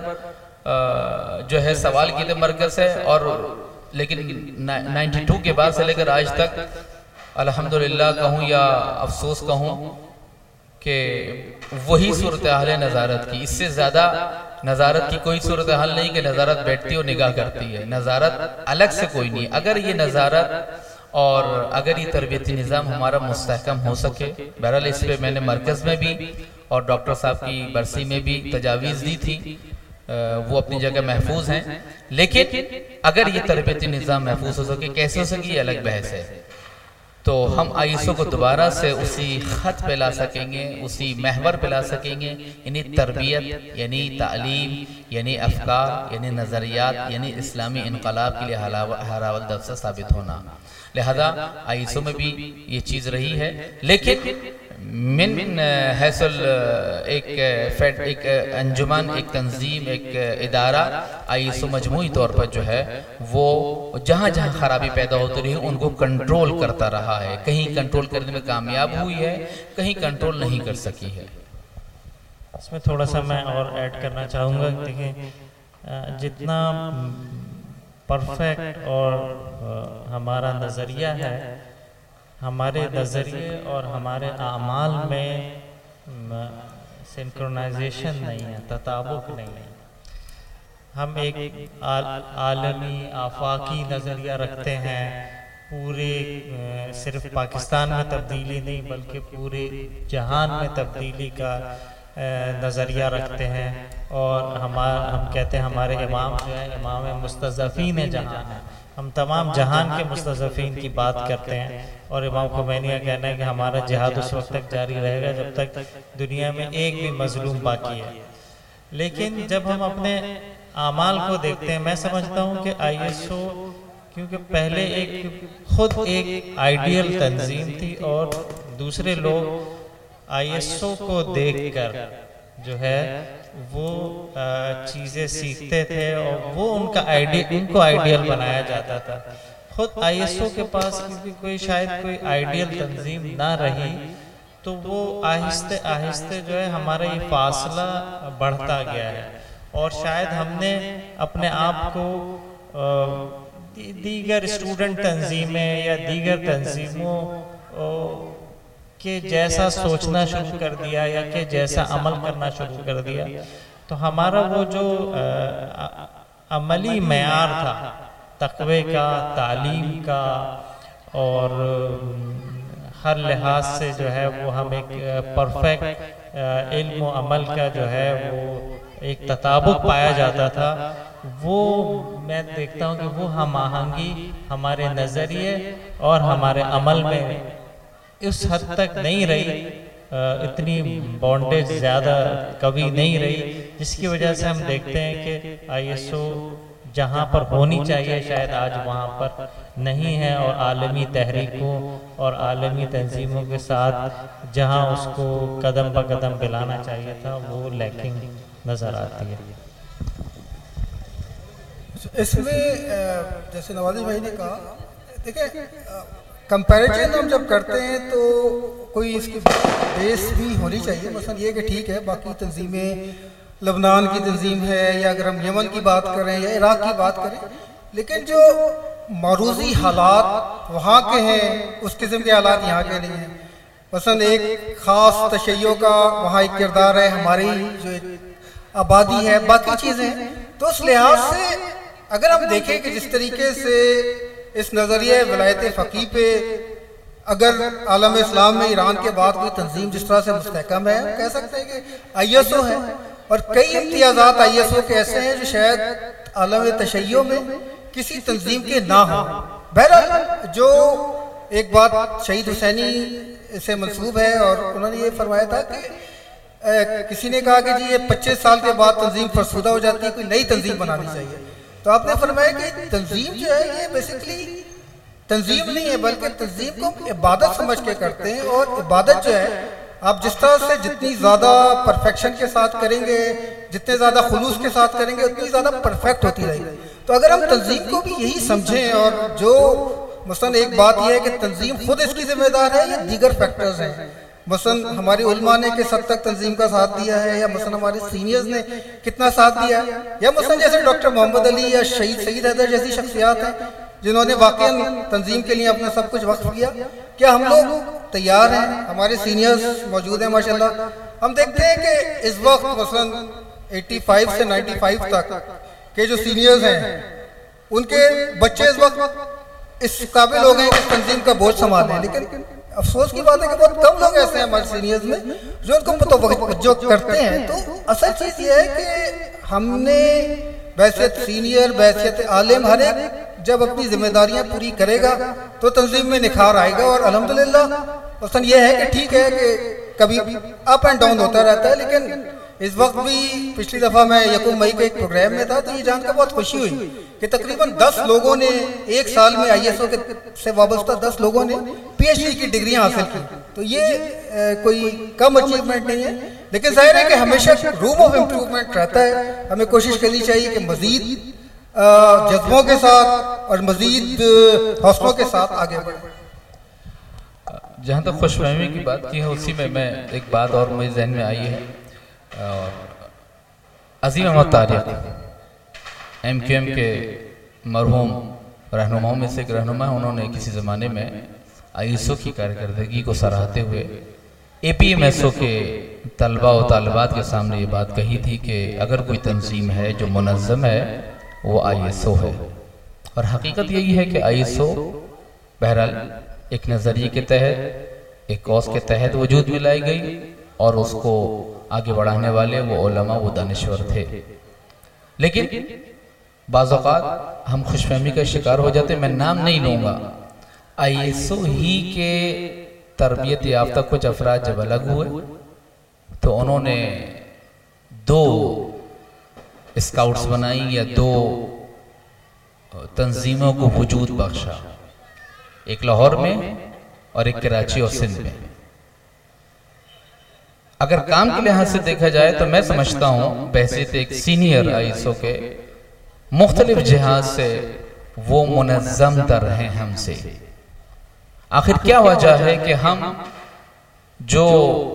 جو ہے سوال کی تھے مرکز سے، اور لیکن نائنٹی ٹو کے بعد سے لے کر آج تک الحمدللہ کہوں یا افسوس کہوں کہ وہی صورتحال ہے نظارت کی. اس سے زیادہ نظارت کی کوئی صورتحال نہیں کہ نظارت بیٹھتی اور نگاہ کرتی ہے، نظارت الگ سے کوئی نہیں. اگر یہ نظارت اور اگر یہ تربیتی نظام ہمارا مستحکم ہو سکے، بہرحال اس پہ میں نے مرکز میں بھی اور ڈاکٹر صاحب کی برسی میں بھی تجاویز دی تھی، وہ اپنی جگہ محفوظ ہیں، لیکن اگر یہ تربیتی نظام محفوظ ہو سکے، کیسے ہو سکے یہ الگ بحث ہے. تو ہم آئی ایس او کو دوبارہ سے اسی خط پہ لا سکیں گے، اسی محور پہ لا سکیں گے، یعنی تربیت، یعنی تعلیم، یعنی افکار، یعنی نظریات، یعنی اسلامی انقلاب کے لیے ہراول دفسہ ثابت ہونا. لہذا آئی ایس او میں بھی یہ چیز رہی ہے، لیکن من حیث ایک ایک انجمن، ایک تنظیم، ایک ادارہ، آئی ایس او مجموعی طور پر جو ہے وہ جہاں جہاں خرابی پیدا ہوتی رہی ان کو کنٹرول کرتا رہا ہے. کہیں کنٹرول کرنے میں کامیاب ہوئی ہے، کہیں کنٹرول نہیں کر سکی ہے. اس میں تھوڑا سا میں اور ایڈ کرنا چاہوں گا. دیکھیں جتنا پرفیکٹ اور ہمارا نظریہ ہے، ہمارے نظریے اور ہمارے اعمال میں سنکرونائزیشن نہیں ہے، تطابق نہیں ہے. ہم ایک عالمی آفاقی نظریہ رکھتے ہیں، پورے صرف پاکستان میں تبدیلی نہیں بلکہ پورے جہان میں تبدیلی کا نظریہ رکھتے ہیں. اور ہم کہتے ہیں ہمارے امام جو ہے امام مستضعفین جہان ہیں، ہم تمام جہان کے مستضعفین کی بات کرتے ہیں. اور امام خمینی کا کہنا ہے کہ ہمارا جہاد اس وقت تک جاری رہے گا جب تک دنیا میں ایک بھی مظلوم باقی ہے. لیکن جب ہم اپنے اعمال کو دیکھتے ہیں، میں سمجھتا ہوں کہ آئی ایس او کیونکہ پہلے ایک خود ایک آئیڈیل تنظیم تھی اور دوسرے لوگ آئی ایس او کو دیکھ کر جو ہے وہ چیزیں سیکھتے تھے اور وہ ان کا ان کو آئیڈیل بنایا جاتا تھا. خود آئی ایس او کے پاس کیونکہ کوئی شاید کوئی آئیڈیل تنظیم نہ رہی تو وہ آہستہ آہستہ جو ہے ہمارا یہ فاصلہ بڑھتا گیا ہے. اور شاید ہم نے اپنے آپ کو دیگر اسٹوڈنٹ تنظیمیں یا دیگر تنظیموں کہ جیسا سوچنا شروع کر دیا یا کہ جیسا عمل کرنا شروع کر دیا. تو ہمارا وہ جو عملی معیار تھا تقوی کا، تعلیم کا اور ہر لحاظ سے جو ہے وہ ہم ایک پرفیکٹ علم و عمل کا جو ہے وہ ایک تطابق پایا جاتا تھا، وہ میں دیکھتا ہوں کہ وہ ہم آہنگی ہمارے نظریے اور ہمارے عمل میں اس حد تک نہیں رہی، اتنی بانڈیج زیادہ کبھی نہیں رہی، جس کی وجہ سے ہم دیکھتے ہیں کہ آئی ایس او جہاں پر ہونی چاہیے شاید آج وہاں پر نہیں ہے، اور عالمی تحریکوں اور عالمی تنظیموں کے ساتھ جہاں اس کو قدم بہ قدم ملانا چاہیے تھا وہ لیکنگ نظر آتی ہے. اس میں جیسے نوازی بھائی نے کہا، دیکھیں کمپیریزن ہم جب کرتے ہیں تو کوئی اس کی بیس بھی ہونی چاہیے. مثلا یہ کہ ٹھیک ہے باقی تنظیمیں لبنان کی تنظیم ہے یا اگر ہم یمن کی بات کریں یا عراق کی بات کریں, لیکن جو معروضی حالات وہاں کے ہیں اس قسم کے حالات یہاں کے نہیں ہیں. مثلا ایک خاص تشیع کا وہاں ایک کردار ہے, ہماری جو ایک آبادی ہے, باقی چیزیں. تو اس لحاظ سے اگر ہم دیکھیں کہ جس طریقے سے اس نظریہ ولایت فقیہ پہ اگر عالم اسلام میں ایران کے بعد کوئی تنظیم جس طرح سے مستحکم ہے, کہہ سکتے ہیں کہ آئی ایس او ہے, اور کئی امتیازات آئی ایس او کے ایسے ہیں جو شاید عالم تشیع میں کسی تنظیم کے نہ ہوں. بہرحال جو ایک بات شہید حسینی سے منسوب ہے, اور انہوں نے یہ فرمایا تھا کہ کسی نے کہا کہ جی یہ پچیس سال کے بعد تنظیم فرسودہ ہو جاتی ہے, کوئی نئی تنظیم بنانی چاہیے. تو آپ نے فرمایا کہ تنظیم جو ہے یہ بیسیکلی تنظیم نہیں ہے بلکہ تنظیم کو عبادت سمجھ کے کرتے ہیں, اور عبادت جو ہے آپ جس طرح سے جتنی زیادہ پرفیکشن کے ساتھ کریں گے, جتنے زیادہ خلوص کے ساتھ کریں گے, اتنی زیادہ پرفیکٹ ہوتی رہے گی. تو اگر ہم تنظیم کو بھی یہی سمجھیں, اور جو مثلا ایک بات یہ ہے کہ تنظیم خود اس کی ذمہ دار ہے یا دیگر فیکٹرز ہیں. مثلا ہماری علماء نے کس حد تک تنظیم کا ساتھ دیا ہے, یا مثلا ہمارے سینئرز نے کتنا ساتھ دیا ہے, یا مثلا جیسے ڈاکٹر محمد علی یا شہید سعید حیدر جیسی شخصیات ہیں جنہوں نے واقعا تنظیم کے لیے اپنا سب کچھ وقف کیا. کیا ہم لوگ تیار ہیں؟ ہمارے سینئرز موجود ہیں ماشاءاللہ. ہم دیکھتے ہیں کہ اس وقت مثلا ایٹی فائیو سے نائنٹی فائیو تک کے جو سینئرز ہیں ان کے بچے اس وقت اس قابل ہو گئے کہ تنظیم کا بوجھ سنبھالیں, لیکن افسوس کی بات ہے کہ بہت کم لوگ ایسے ہیں ہمارے سینئرز میں جو ان کو متوجہ کرتے ہیں. تو اصل چیز یہ ہے کہ ہم نے بحیثیت سینئر, بحیثیت عالم, ہر ایک جب اپنی ذمہ داریاں پوری کرے گا تو تنظیم میں نکھار آئے گا. اور الحمدللہ مثلا یہ ہے کہ ٹھیک ہے کہ کبھی اپ اینڈ ڈاؤن ہوتا رہتا ہے, لیکن اس وقت بھی پچھلی دفعہ میں یکم مئی کے ایک پروگرام میں تھا تو یہ جان کر بہت خوشی ہوئی کہ تقریباً دس لوگوں نے ایک سال میں آئی ایس او سے وابستہ دس لوگوں نے پی ایچ ڈی کی ڈگریاں حاصل کی. تو یہ کوئی کم اچیومنٹ نہیں ہے, لیکن ظاہر ہے کہ ہمیشہ روم آف امپروومنٹ رہتا ہے. ہمیں کوشش کرنی چاہیے کہ مزید جذبوں کے ساتھ اور مزید حوصلوں کے ساتھ آگے بڑھیں. جہاں تک خوش فہمی کی بات کی ہے اسی میں میں ایک بات اور میرے ذہن میں آئی ہے. Azeem Ahmad Tariq M Q M کے مرحوم رہنماؤں میں سے ایک رہنما ہے. انہوں نے کسی زمانے میں آئی ایس او کی کارکردگی کو سراہتے ہوئے اے پی ایم ایس او کے طلبہ و طالبات کے سامنے یہ بات کہی تھی کہ اگر کوئی تنظیم ہے جو منظم ہے وہ آئی ایس او ہے. اور حقیقت یہی ہے کہ آئی ایس او بہرحال ایک نظریے کے تحت, ایک کوس کے تحت وجود میں لائی گئی, اور اس کو آگے بڑھانے والے وہ علماء, وہ دانشور تھے. لیکن بعض اوقات ہم خوش فہمی کا شکار ہو جاتے ہیں. میں نام نہیں لوں گا, آئی ایس او ہی کے تربیت یافتہ کچھ افراد جب الگ ہوئے تو انہوں نے دو اسکاؤٹس بنائی یا دو تنظیموں کو وجود بخشا, ایک لاہور میں اور ایک کراچی اور سندھ میں. اگر کام کے لحاظ سے دیکھا جائے تو میں سمجھتا ہوں بحیثیت ایک سینئر آئی ایس او کے مختلف جہاز سے وہ منظم تر ہیں ہم سے. آخر کیا وجہ ہے کہ ہم جو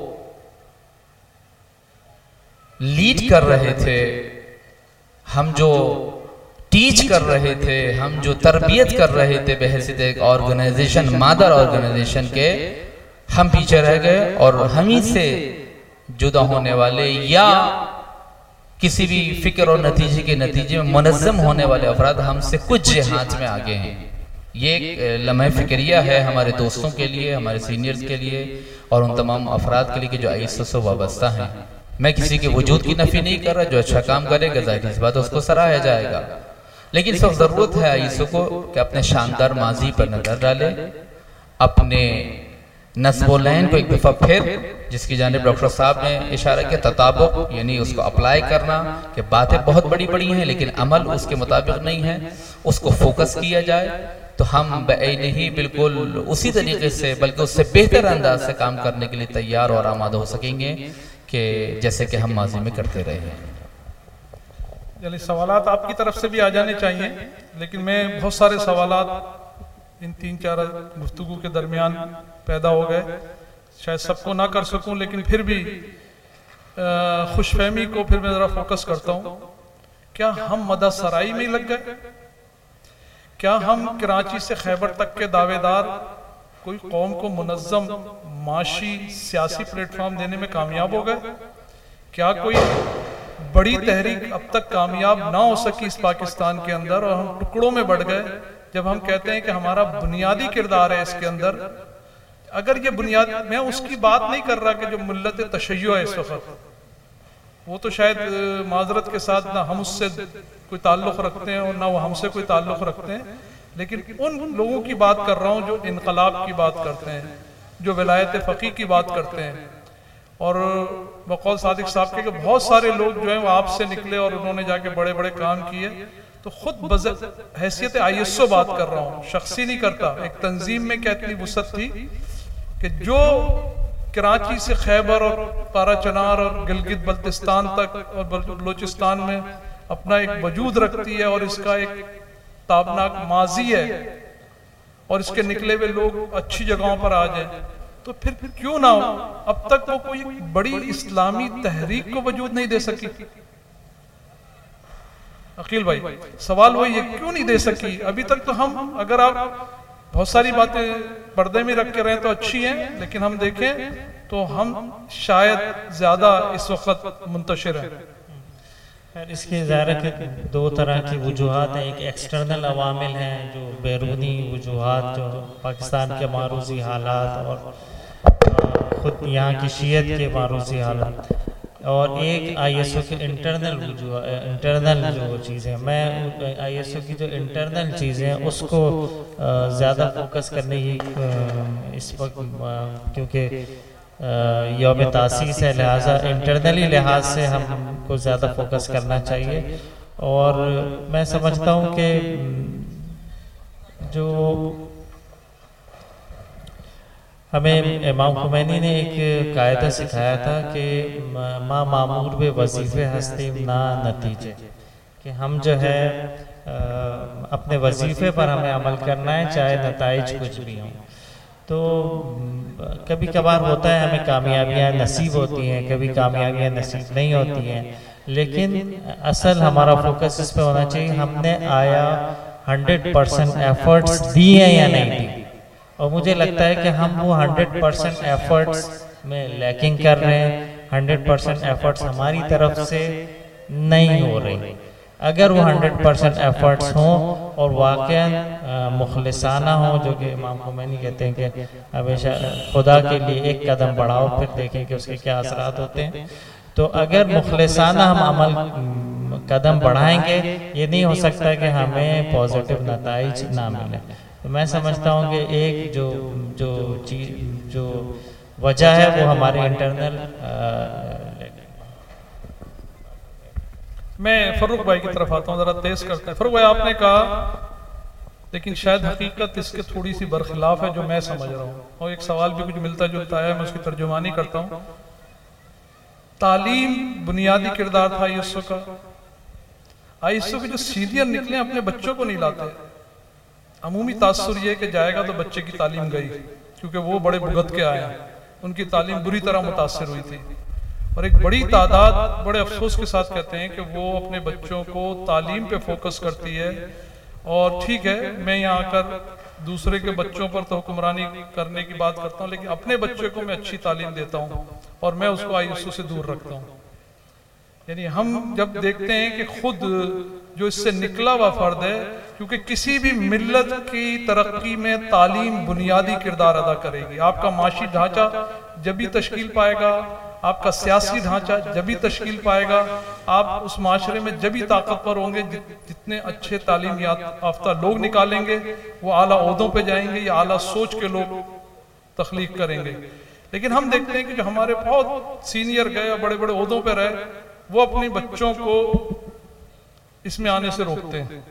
لیڈ کر رہے تھے, ہم جو ٹیچ کر رہے تھے, ہم جو تربیت کر رہے تھے بحیثیت ایک آرگنائزیشن, مادر آرگنائزیشن کے, ہم پیچھے رہ گئے, اور ہمیں سے جدا ہونے والے یا کسی بھی فکر اور نتیجے کے نتیجے میں منظم ہونے والے افراد ہم سے کچھ جہات میں آگے ہیں. یہ ایک لمحہ فکریہ ہے ہمارے دوستوں کے لیے, ہمارے سینئرز کے لیے, اور ان تمام افراد کے لیے کہ جو آئی ایس او سے وابستہ ہیں. میں کسی کے وجود کی نفی نہیں کر رہا, جو اچھا کام کرے گا ظاہر سی بات اس کو سراہا جائے گا, لیکن اس وقت ضرورت ہے آئی ایس او کو کہ اپنے شاندار ماضی پر نظر ڈالے, اپنے نصب العین کو ایک دفعہ پھر, جس کی جانب ڈاکٹر صاحب نے اشارہ کیا, تطابق, یعنی اس کو اپلائی کرنا کہ باتیں بہت بڑی بڑی ہیں لیکن عمل اس کے مطابق نہیں ہے, اس کو فوکس کیا جائے تو ہم بعین ہی بالکل اسی طریقے سے بلکہ اس سے بہتر انداز سے کام کرنے کے لیے تیار اور آمادہ ہو سکیں گے کہ جیسے کہ ہم ماضی میں کرتے رہے ہیں. یعنی سوالات آپ کی طرف سے بھی آ جانے چاہیے, لیکن میں بہت سارے سوالات ان تین چار گفتگو کے درمیان پیدا ہو گئے. شاید سب کو نہ کر سکوں لیکن پھر بھی خوش فہمی کو پھر میں ذرا فوکس کرتا ہوں. کیا ہم مدح سرائی میں لگ گئے؟ کیا ہم کراچی سے خیبر تک کے دعوے دار کوئی قوم کو منظم معاشی سیاسی پلیٹ فارم دینے میں کامیاب ہو گئے؟ کیا کوئی بڑی تحریک اب تک کامیاب نہ ہو سکی اس پاکستان کے اندر اور ہم ٹکڑوں میں بڑھ گئے جب ہم کہتے ہیں کہ ہمارا بنیادی کردار ہے اس کے اندر؟ اگر یہ بنیاد، میں اس کی بات نہیں کر رہا کہ جو ملت تشیع ہے اس وقت، وہ تو شاید معذرت کے ساتھ نہ ہم اس سے کوئی تعلق رکھتے ہیں اور نہ وہ ہم سے کوئی تعلق رکھتے ہیں، لیکن ان لوگوں کی بات کر رہا ہوں جو انقلاب کی بات کرتے ہیں، جو ولایت فقیہ کی بات کرتے ہیں. اور بقول صادق صاحب کے کہ بہت سارے لوگ جو ہیں وہ آپ سے نکلے اور انہوں نے جا کے بڑے بڑے کام کیے. تو خود حیثیت آئی ایس او بات کر رہا ہوں، شخصی نہیں کرتا. ایک تنظیم میں کیا اتنی وسعت تھی کہ جو کراچی سے خیبر اور پارا چنار اور گلگت بلتستان تک اور بلوچستان میں اپنا ایک وجود رکھتی ہے اور اس کا ایک تابناک ماضی ہے اور اس کے نکلے ہوئے لوگ اچھی جگہوں پر آ جائیں، تو پھر کیوں نہ ہو اب تک وہ کوئی بڑی اسلامی تحریک کو وجود نہیں دے سکی؟ عقیل بھائی سوال وہی ہے، کیوں نہیں دے سکی ابھی تک؟ تو ہم اگر آپ بہت ساری باتیں پردے میں رکھ کے رہیں تو اچھی ہیں، لیکن ہم دیکھیں تو ہم شاید زیادہ اس وقت منتشر ہیں. اس کی ظاہر ہے کہ دو طرح کی وجوہات ہیں. ایک ایکسٹرنل عوامل ہیں جو بیرونی وجوہات جو پاکستان کے معروضی حالات اور خود یہاں کی شیعت کے معروضی حالات، اور ایک آئی ایس او کے انٹرنل وجوہ انٹرنل جو چیزیں. میں آئی ایس او کی جو انٹرنل چیزیں ہیں اس کو زیادہ فوکس کرنے کی اس وقت، کیونکہ یوم تاسیس ہے لہٰذا انٹرنلی لحاظ سے ہم کو زیادہ فوکس کرنا چاہیے. اور میں سمجھتا ہوں کہ جو ہمیں امام خمینی نے ایک قاعدہ سکھایا تھا کہ ما معمور بے وظیفے ہستی نہ نتیجے، کہ ہم جو ہے اپنے وظیفے پر ہمیں عمل کرنا ہے چاہے نتائج کچھ بھی ہوں. تو کبھی کبھار ہوتا ہے ہمیں کامیابیاں نصیب ہوتی ہیں، کبھی کامیابیاں نصیب نہیں ہوتی ہیں، لیکن اصل ہمارا فوکس اس پہ ہونا چاہیے ہم نے آیا ہنڈریڈ پرسنٹ ایفرٹس دی ہیں یا نہیں دی. اور مجھے لگتا ہے کہ ہم وہ ہنڈریڈ پرسنٹ ایفرٹس میں لیکنگ کر رہے ہیں، ہنڈریڈ پرسنٹ ایفرٹس ہماری طرف سے نہیں ہو رہی. اگر وہ ہنڈریڈ پرسنٹ ایفرٹس ہوں اور واقعا مخلصانہ ہوں، جو کہ امام خمینی کہتے ہیں کہ ہمیشہ خدا کے لیے ایک قدم بڑھاؤ پھر دیکھیں کہ اس کے کیا اثرات ہوتے ہیں. تو اگر مخلصانہ ہم عمل قدم بڑھائیں گے، یہ نہیں ہو سکتا کہ ہمیں پازیٹیو نتائج نہ ملیں. تو میں سمجھتا ہوں کہ ایک جو جو چیز جو وجہ ہے وہ ہمارے انٹرنل. میں فروخ بھائی کی طرف آتا ہوں، ذرا تیز کرتے ہیں. فروخ بھائی آپ نے کہا، لیکن شاید حقیقت اس کے تھوڑی سی برخلاف ہے جو میں سمجھ رہا ہوں، اور ایک سوال بھی کچھ ملتا جلتا ہے، میں اس کی ترجمانی کرتا ہوں. تعلیم بنیادی کردار تھا آئی ایس او کا. آئی ایس او کے جو سینئر نکلے اپنے بچوں کو نہیں لاتے. عمومی تاثر یہ کہ جائے گا تو بچے کی تعلیم گئی، کیونکہ وہ بڑے بھگت کے آئے ہیں، ان کی تعلیم بری طرح متاثر ہوئی تھی. اور ایک بڑی تعداد بڑے افسوس کے ساتھ کہتے ہیں کہ وہ اپنے بچوں کو تعلیم پہ فوکس کرتی ہے. اور ٹھیک ہے، میں یہاں آ کر دوسرے کے بچوں پر تو حکمرانی کرنے کی بات کرتا ہوں، لیکن اپنے بچے کو میں اچھی تعلیم دیتا ہوں اور میں اس کو آئی ایس او سے دور رکھتا ہوں. یعنی ہم جب دیکھتے ہیں کہ خود جو اس سے نکلا ہوا فرد ہے، کیونکہ کسی بھی ملت کی ترقی میں تعلیم بنیادی کردار ادا کرے گی. آپ کا معاشی ڈھانچہ جبھی تشکیل پائے گا، آپ کا سیاسی ڈھانچہ جبھی تشکیل پائے گا، آپ اس معاشرے میں جبھی طاقتور ہوں گے. جتنے اچھے تعلیم یافتہ لوگ نکالیں گے وہ اعلیٰ عہدوں پہ جائیں گے یا اعلیٰ سوچ کے لوگ تخلیق کریں گے. لیکن ہم دیکھتے ہیں کہ جو ہمارے بہت سینئر گئے اور بڑے بڑے عہدوں پہ رہے، وہ اپنے بچوں کو اس میں آنے سے روکتے ہیں.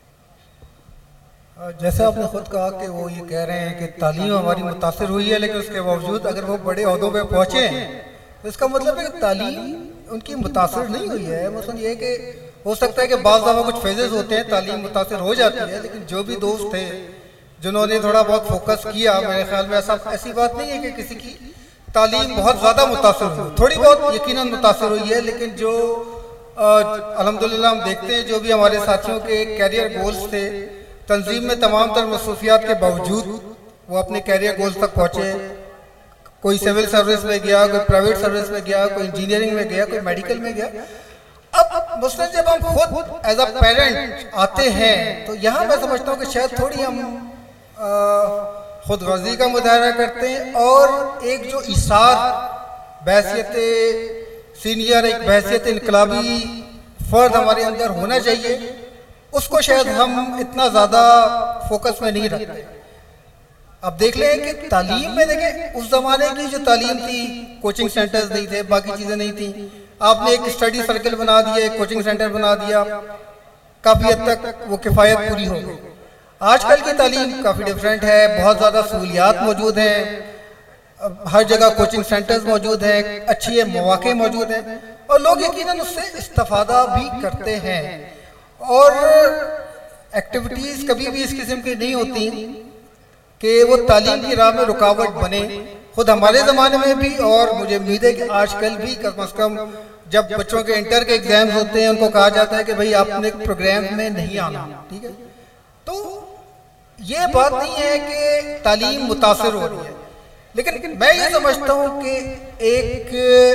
جیسا آپ نے خود کہا کہ وہ یہ کہہ رہے ہیں کہ تعلیم ہماری متاثر ہوئی ہے، لیکن اس کے باوجود اگر وہ بڑے عہدوں پہ پہنچے ہیں تو اس کا مطلب ہے کہ تعلیم ان کی متاثر نہیں ہوئی ہے. مثلا یہ کہ ہو سکتا ہے کہ بعض دفعہ کچھ فیزز ہوتے ہیں تعلیم متاثر ہو جاتی ہے، لیکن جو بھی دوست تھے جنہوں نے تھوڑا بہت فوکس کیا. میرے خیال میں ایسا ایسی بات نہیں ہے کہ کسی کی تعلیم بہت زیادہ متاثر ہوئی, تھوڑی بہت یقیناً متاثر ہوئی ہے, لیکن جو الحمدللہ ہم دیکھتے ہیں جو بھی ہمارے ساتھیوں کے کیریئر گولز تھے, تنظیم میں تمام تر مصروفیات کے باوجود وہ اپنے کیریئر گولز تک پہنچے. کوئی سول سروس میں گیا, کوئی پرائیویٹ سروس میں گیا, کوئی انجینئرنگ میں گیا, کوئی میڈیکل میں گیا. اب مثلاً جب ہم خود ایز اے پیرنٹ آتے ہیں تو یہاں میں سمجھتا ہوں کہ شاید تھوڑی ہم خود غرضی کا مظاہرہ کرتے ہیں, اور ایک جو ایثار بحیثیت سینئر, ایک بحیثیت انقلابی فرد ہمارے اندر ہونا چاہیے, اس کو شاید ہم اتنا زیادہ فوکس میں نہیں رکھتے. اب دیکھ لیں کہ تعلیم میں دیکھیں اس زمانے کی جو تعلیم تھی, کوچنگ سینٹرز نہیں تھے, باقی چیزیں نہیں تھیں. آپ نے ایک اسٹڈی سرکل بنا دیا, ایک کوچنگ سینٹر بنا دیا, کافی حد تک وہ کفایت پوری ہو گئی. آج کل کی تعلیم کافی ڈیفرنٹ ہے, بہت زیادہ سہولیات موجود ہیں, ہر جگہ کوچنگ سینٹرز موجود ہیں, اچھی مواقع موجود ہیں, اور لوگ یقیناً اس سے استفادہ بھی کرتے ہیں. اور ایکٹیویٹیز کبھی بھی اس قسم کی نہیں ہوتی کہ وہ تعلیم کی راہ میں رکاوٹ بنے. خود ہمارے زمانے میں بھی, اور مجھے امید ہے کہ آج کل بھی کم از کم جب بچوں کے انٹر کے ایگزامز ہوتے ہیں ان کو کہا جاتا ہے کہ بھئی آپ نے پروگرام میں نہیں آنا, ٹھیک ہے. تو یہ بات نہیں ہے کہ تعلیم متاثر ہو رہی ہے, لیکن میں یہ سمجھتا ہوں کہ ایک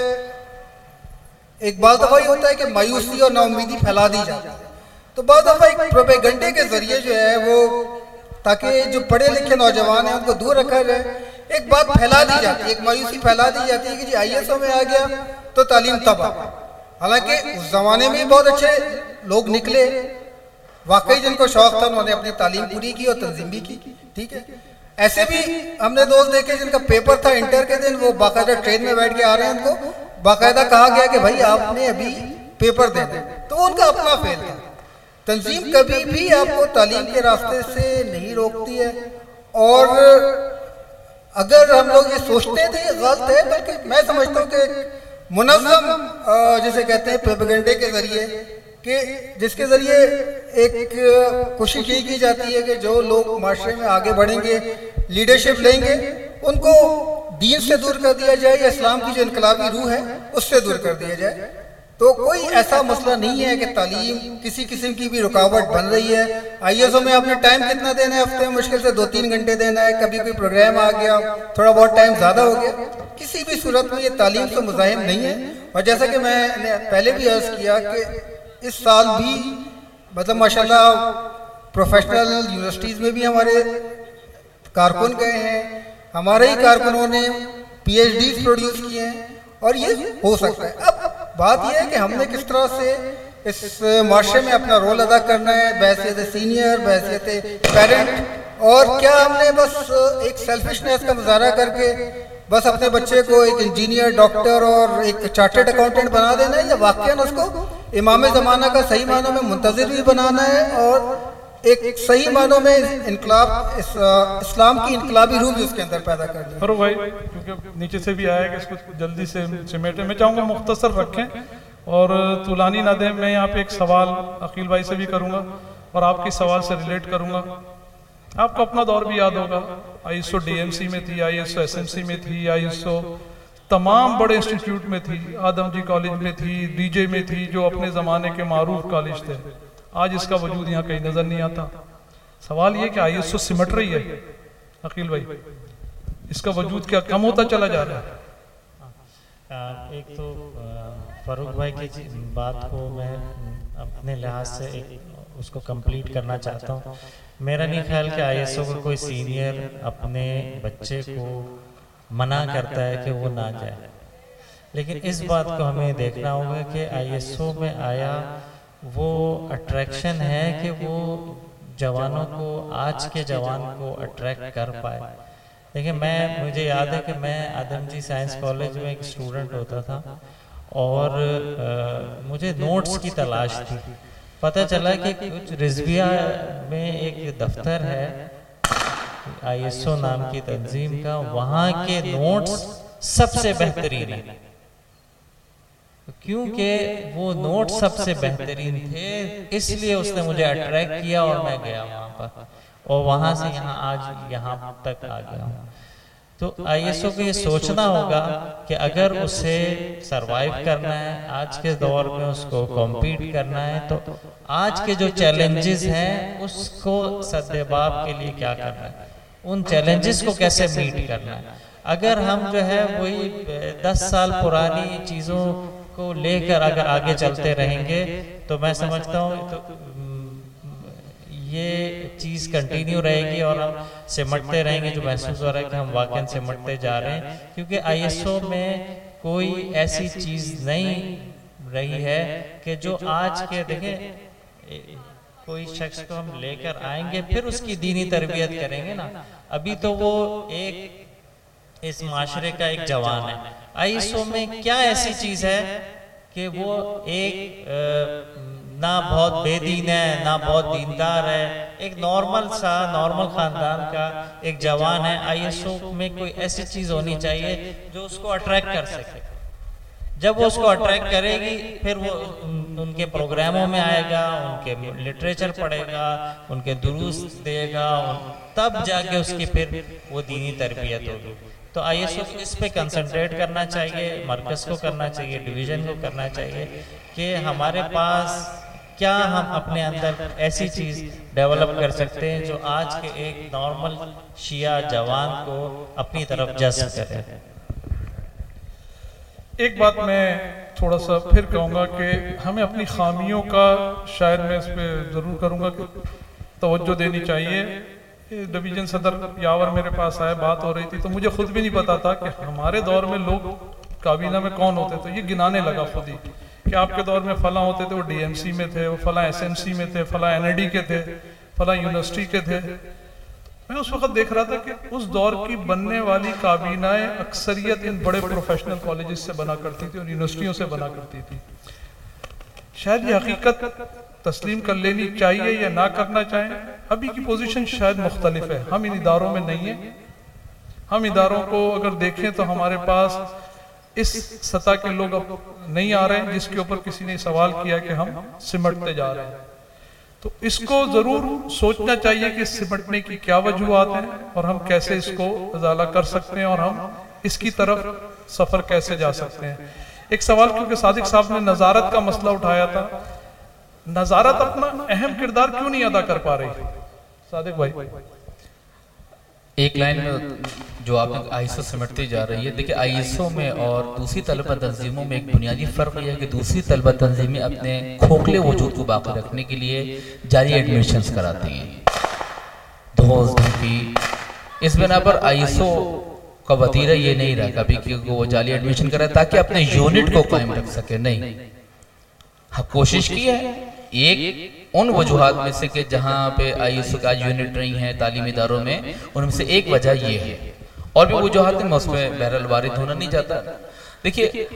ایک بعض دفعہ یہ ہوتا ہے کہ مایوسی اور نا امیدی پھیلا دی جاتی ہے. تو بعض دفعہ ایک پروپیگنڈے کے ذریعے جو ہے وہ, تاکہ جو پڑھے لکھے نوجوان ہیں ان کو دور رکھا جائے, ایک بات پھیلا دی جاتی ہے, ایک مایوسی پھیلا دی جاتی ہے کہ جی آئی ایس او میں آ گیا تو تعلیم تباہ. حالانکہ اس زمانے میں بہت اچھے لوگ نکلے, واقعی جن کو شوق تھا انہوں نے اپنی تعلیم پوری کی اور تنظیم بھی کی, ٹھیک ہے. ایسے بھی ہم نے دوست دیکھے جن کا پیپر تھا انٹر کے دن, وہ باقاعدہ ٹرین میں بیٹھ کے آ رہے ہیں, ان کو باقاعدہ کہا گیا کہ بھائی آپ نے ابھی پیپر دینا, تو وہ ان کا اپنا فیل تھا. تنظیم کبھی بھی آپ کو تعلیم کے راستے سے نہیں روکتی ہے, اور اگر ہم لوگ یہ سوچتے تھے یہ غلط ہے, بلکہ میں سمجھتا ہوں کہ منظم جسے کہتے ہیں پروپیگنڈے کے ذریعے, کہ جس کے ذریعے ایک کوشش یہ کی جاتی ہے کہ جو لوگ معاشرے میں آگے بڑھیں گے, لیڈرشپ لیں گے, ان کو دین سے دور کر دیا جائے یا اسلام کی جو انقلابی روح ہے اس سے دور کر دیا جائے. تو کوئی ایسا مسئلہ نہیں ہے کہ تعلیم کسی قسم کی بھی رکاوٹ بن رہی ہے. آئی ایس او میں آپ نے ٹائم کتنا دینا ہے, ہفتے میں مشکل سے دو تین گھنٹے دینا ہے, کبھی کوئی پروگرام آ گیا تھوڑا بہت ٹائم زیادہ ہو گیا, کسی بھی صورت میں یہ تعلیم سے مزاحم نہیں ہے. اور جیسا کہ میں نے پہلے بھی عرض کیا کہ اس سال بھی مطلب ماشاءاللہ پروفیشنل یونیورسٹیز میں بھی ہمارے کارکن گئے ہیں, ہمارے ہی کارکنوں نے پی ایچ ڈیز پروڈیوس کیے ہیں, اور یہ ہو سکتا ہے. اب بات یہ ہے کہ ہم نے کس طرح سے اس معاشرے میں اپنا رول ادا کرنا ہے, بحیثیت سینئر, بحیثیت پیرنٹ, اور کیا ہم نے بس ایک سیلفشنیس کا مظاہرہ کر کے بس اپنے بچے کو ایک انجینئر, ڈاکٹر اور ایک چارٹرڈ اکاؤنٹنٹ بنا دینا ہے, یا واقعاً اس کو امام زمانہ کا صحیح معنوں میں منتظر بھی بنانا ہے, اور ایک صحیح معنوں میں انقلاب اسلام کی انقلابی روح بھی اس کے اندر پیدا کر دی. فاروق بھائی کیونکہ نیچے سے بھی آیا کہ اس کو جلدی سے سمیٹیں, میں چاہوں گا مختصر رکھیں اور طولانی نہ دیں. میں یہاں پہ ایک سوال عقیل بھائی سے بھی کروں گا اور آپ کے سوال سے ریلیٹ کروں گا. آپ کو اپنا دور بھی یاد ہوگا, I S O D M C میں تھی, I S O S M C میں تھی, آئی ایس او تمام بڑے انسٹیٹیوٹ میں تھی, آدم جی کالج میں تھی, ڈی جے میں تھی, جو اپنے زمانے کے معروف کالج تھے. آج اس کا وجود یہاں کہیں نظر نہیں آتا. سوال یہ کہ آئی ایس او سمٹ رہی ہے عقیل بھائی, اس کا وجود کیا کم ہوتا چلا جا رہا ہے؟ ایک تو فاروق بھائی کی بات کو میں اپنے لحاظ سے اس کو کمپلیٹ کرنا چاہتا ہوں. میرا نہیں خیال کہ آئی ایس او کا کوئی سینئر اپنے بچے کو منع کرتا ہے کہ وہ نہ جائے, لیکن اس بات کو ہمیں دیکھنا ہوگا کہ آئی ایس او میں آیا وہ اٹریکشن ہے کہ وہ جوانوں کو, آج کے جوان کو اٹریکٹ کر پائے. دیکھیں میں مجھے یاد ہے کہ میں آدم جی سائنس کالج میں ایک اسٹوڈنٹ ہوتا تھا اور مجھے نوٹس کی تلاش تھی. پتہ چلا کہ کچھ رضویہ میں ایک دفتر ہے آئی ایس او نام کی تنظیم کا, وہاں کے نوٹس سب سے بہترین ہیں, کیونکہ وہ نوٹس سب سے بہترین تھے اس لیے اس نے مجھے اٹریکٹ کیا اور میں گیا وہاں پر. اور وہاں سے یہاں آج یہاں تک آ گیا ہوں. تو آئی ایس او کو یہ سوچنا ہوگا کہ اگر اسے سروائیو کرنا ہے آج کے دور میں، اس کو کمپیٹ کرنا ہے، تو آج کے جو چیلنجز ہیں اس کو سدباب کے لیے کیا کرنا ہے، ان چیلنجز کو کیسے میٹ کرنا ہے. اگر ہم جو ہے وہی دس سال پرانی چیزوں کو لے کر اگر آگے چلتے رہیں گے تو میں سمجھتا ہوں تو یہ چیز کنٹینیو رہے گی اور ہم سمٹتے رہیں گے. جو محسوس ہو رہا ہے کہ ہم واقعاً سمٹتے جا رہے ہیں، کیونکہ آئی ایس او میں کوئی ایسی چیز نہیں رہی ہے کہ جو آج کے دیکھیں کوئی شخص کو ہم لے کر آئیں گے پھر اس کی دینی تربیت کریں گے نا. ابھی تو وہ ایک اس معاشرے کا ایک جوان ہے. آئی ایس او میں کیا ایسی چیز ہے کہ وہ ایک نہ بہت بے دین ہے نہ بہت دیندار ہے، ایک نارمل سا نارمل خاندان کا ایک جوان ہے. آئی ایس او میں کوئی ایسی چیز ہونی چاہیے جو اس کو اٹریکٹ کر سکے. جب وہ اس کو اٹریکٹ کرے گی پھر وہ ان کے پروگراموں میں آئے گا، ان کے لٹریچر پڑھے گا، ان کے دروس دے گا، تب جا کے اس کی پھر وہ دینی تربیت ہوگی. تو آئی ایس او کو اس پہ کنسنٹریٹ کرنا چاہیے، مرکز کو کرنا چاہیے، ڈویژن کو کرنا چاہیے کہ ہمارے پاس کیا ہم اپنے اندر ایسی چیز ڈیولپ کر سکتے ہیں جو آج کے ایک نارمل شیعہ جوان کو اپنی طرف جذب کرے. ایک بات میں تھوڑا سا پھر کہوں گا کہ ہمیں اپنی خامیوں کا شاید میں اس پہ ضرور کروں گا کہ توجہ دینی چاہیے. ڈویژن صدر یاور میرے پاس آئے، بات ہو رہی تھی تو مجھے خود بھی نہیں پتا تھا کہ ہمارے دور میں لوگ کابینہ میں کون ہوتے. تو یہ گنانے لگا خود ہی کہ آپ کے دور میں فلاں ہوتے تھے، وہ ڈی ایم سی میں تھے، وہ فلاں ایس ایم سی میں تھے، فلاں این ای ڈی کے تھے، فلاں یونیورسٹی کے تھے. میں اس وقت دیکھ رہا تھا کہ اس دور کی بننے والی کابینائیں اکثریت ان بڑے پروفیشنل کالجز سے بنا کرتی تھی اور یونیورسٹیوں سے بنا کرتی تھی. شاید یہ حقیقت تسلیم کر لینی چاہیے یا نہ کرنا چاہیں. ابھی کی پوزیشن شاید مختلف ہے. ہم ان اداروں میں نہیں ہیں. ہم اداروں کو اگر دیکھیں تو ہمارے پاس اس سطح کے لوگ اب نہیں آ رہے ہیں جس کے اوپر کسی نے سوال کیا کہ ہم سمٹتے جا رہے ہیں. تو اس کو ضرور سوچنا چاہیے کہ سمٹنے کی کیا وجوہات ہیں اور ہم کیسے اس کو ازالہ کر سکتے ہیں اور ہم اس کی طرف سفر کیسے جا سکتے ہیں. ایک سوال کیونکہ صادق صاحب نے نظارت کا مسئلہ اٹھایا تھا. نظارت اپنا اہم کردار کیوں نہیں ادا کر پا رہی صادق بھائی؟ ایک لائن میں جو آپ آئی ایس او سمٹتی جا رہی ہے. دیکھیں آئی ایس او میں اور دوسری طلبہ تنظیموں میں ایک بنیادی فرق یہ ہے کہ دوسری طلبہ تنظیمیں اپنے کھوکھلے وجود کو باقی رکھنے کے لیے جاری ایڈمیشنز کراتی ہیں. دھوس دھمکی اس بنا پر آئی ایس او کا وتیرہ یہ نہیں رہا کبھی کہ وہ جعلی ایڈمیشن کرے تاکہ اپنے یونٹ کو قائم رکھ سکے. نہیں، ہاں کوشش کی ہے. ایک ان وجوہات میں سے کہ جہاں پہ آئی ایس او کا یونٹ نہیں ہے تعلیمی اداروں میں، ان میں سے ایک وجہ یہ ہے. اور بھی وجوہات ہیں، میں اس میں بہرحال وارد ہونا نہیں چاہتا. دیکھیے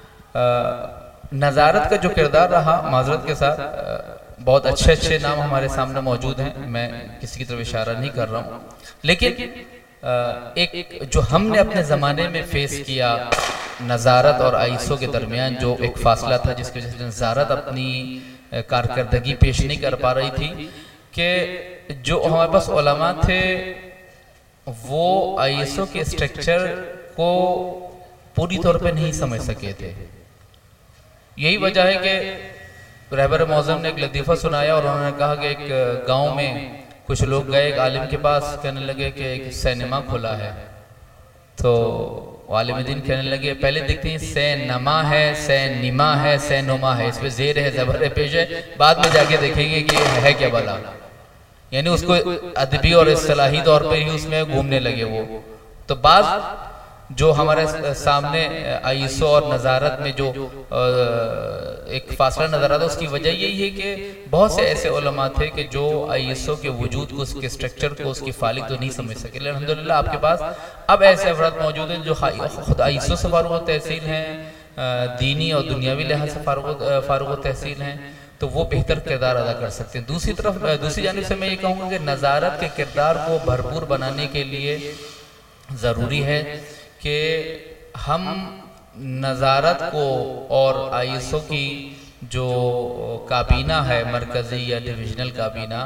نظارت کا جو کردار رہا، معذرت کے ساتھ بہت اچھے اچھے نام ہمارے سامنے موجود ہیں، میں کسی کی طرف اشارہ نہیں کر رہا ہوں، لیکن ایک جو ہم نے اپنے زمانے میں فیس کیا نظارت اور آئی ایس او کے درمیان جو ایک فاصلہ تھا جس کی وجہ سے نظارت اپنی کارکردگی پیش نہیں کر پا رہی تھی، کہ جو ہمارے پاس علماء تھے وہ آئی ایس او کے اسٹرکچر کو پوری طور پہ نہیں سمجھ سکے تھے. یہی وجہ ہے کہ رہبر معظم نے ایک لطیفہ سنایا اور انہوں نے کہا کہ ایک گاؤں میں کچھ لوگ گئے ایک عالم کے پاس، کہنے لگے کہ ایک سینما کھلا ہے. تو عالم دین کہنے لگے پہلے دیکھتے ہیں سینما ہے، سینما ہے، سینما ہے، اس پہ زیر ہے، زبر ہے، پیش ہے، بعد میں جا کے دیکھیں گے کہ ہے کیا بلا. یعنی اس کو ادبی اور اصطلاحی طور پہ ہی اس میں گھومنے لگے وہ. تو بعض جو ہمارے سامنے آئی ایس او اور نظارت میں جو ایک فاصلہ نظر آتا ہے اس کی وجہ یہی ہے کہ بہت سے ایسے علماء تھے کہ جو آئی ایس او کے وجود کو، اس کے اسٹرکچر کو، اس کی فالق تو نہیں سمجھ سکے. لیکن الحمدللہ آپ کے پاس اب ایسے افراد موجود ہیں جو خود آئی ایس او سے فارغ التحصیل ہیں، دینی اور دنیاوی لحاظ سے فارغ التحصیل ہیں، تو وہ بہتر کردار ادا کر سکتے ہیں. دوسری طرف دوسری جانب سے میں یہ کہوں گا کہ نظارت کے کردار کو بھرپور بنانے کے لیے ضروری ہے کہ ہم نظارت کو اور آئی ایس او کی جو کابینہ ہے مرکزی یا ڈویژنل کابینہ،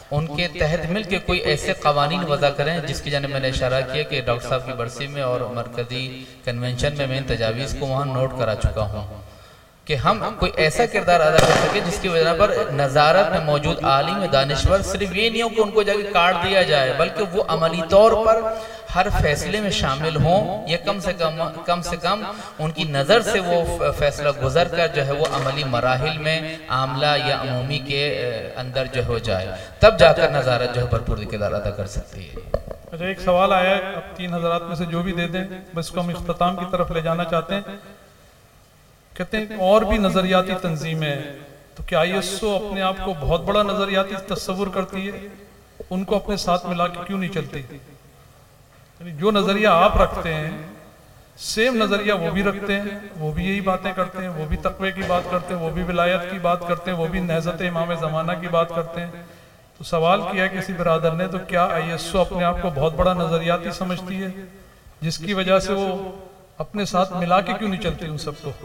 ان کے تحت مل کے کوئی ایسے قوانین وضع کریں جس کی جانب میں نے اشارہ کیا کہ ڈاکٹر صاحب کی برسی میں اور مرکزی کنونشن میں میں ان تجاویز کو وہاں نوٹ کرا چکا ہوں کہ ہم کوئی ایسا کردار ادا کر سکے جس کی وجہ پر نظارت میں موجود عالم دانشور صرف یہ نہیں ہو کہ ان کو جا کے کاٹ دیا جائے، بلکہ وہ عملی طور پر ہر فیصلے میں شامل ہوں، یا کم سے کم کم سے کم ان کی نظر سے وہ فیصلہ گزر کر جو ہے وہ عملی مراحل میں عاملہ یا عمومی کے اندر جو ہو جائے، تب جا کر نظارت جو ہے بھرپور کردار ادا کر سکتی ہے۔ اچھا، ایک سوال آیا ہے، اب تین حضرات میں سے جو بھی دے دیں، بس کو ہم اختتام کی طرف لے جانا چاہتے ہیں۔ کہتے ہیں اور بھی نظریاتی تنظیمیں، تو کیا آئی ایس او اپنے آپ کو بہت بڑا نظریاتی تصور کرتی ہے؟ ان کو اپنے ساتھ ملا کے کیوں نہیں چلتی؟ یعنی جو نظریہ آپ رکھتے ہیں سیم نظریہ وہ بھی رکھتے ہیں، وہ بھی یہی باتیں کرتے ہیں، وہ بھی تقوی کی بات کرتے ہیں، وہ بھی ولایت کی بات کرتے ہیں، وہ بھی نہضت امام زمانہ کی بات کرتے ہیں۔ تو سوال کیا ہے کسی برادر نے، تو کیا آئی ایس او اپنے آپ کو بہت بڑا نظریاتی سمجھتی ہے جس کی وجہ سے وہ اپنے ساتھ ملا کے کیوں نہیں چلتی ان سب کو؟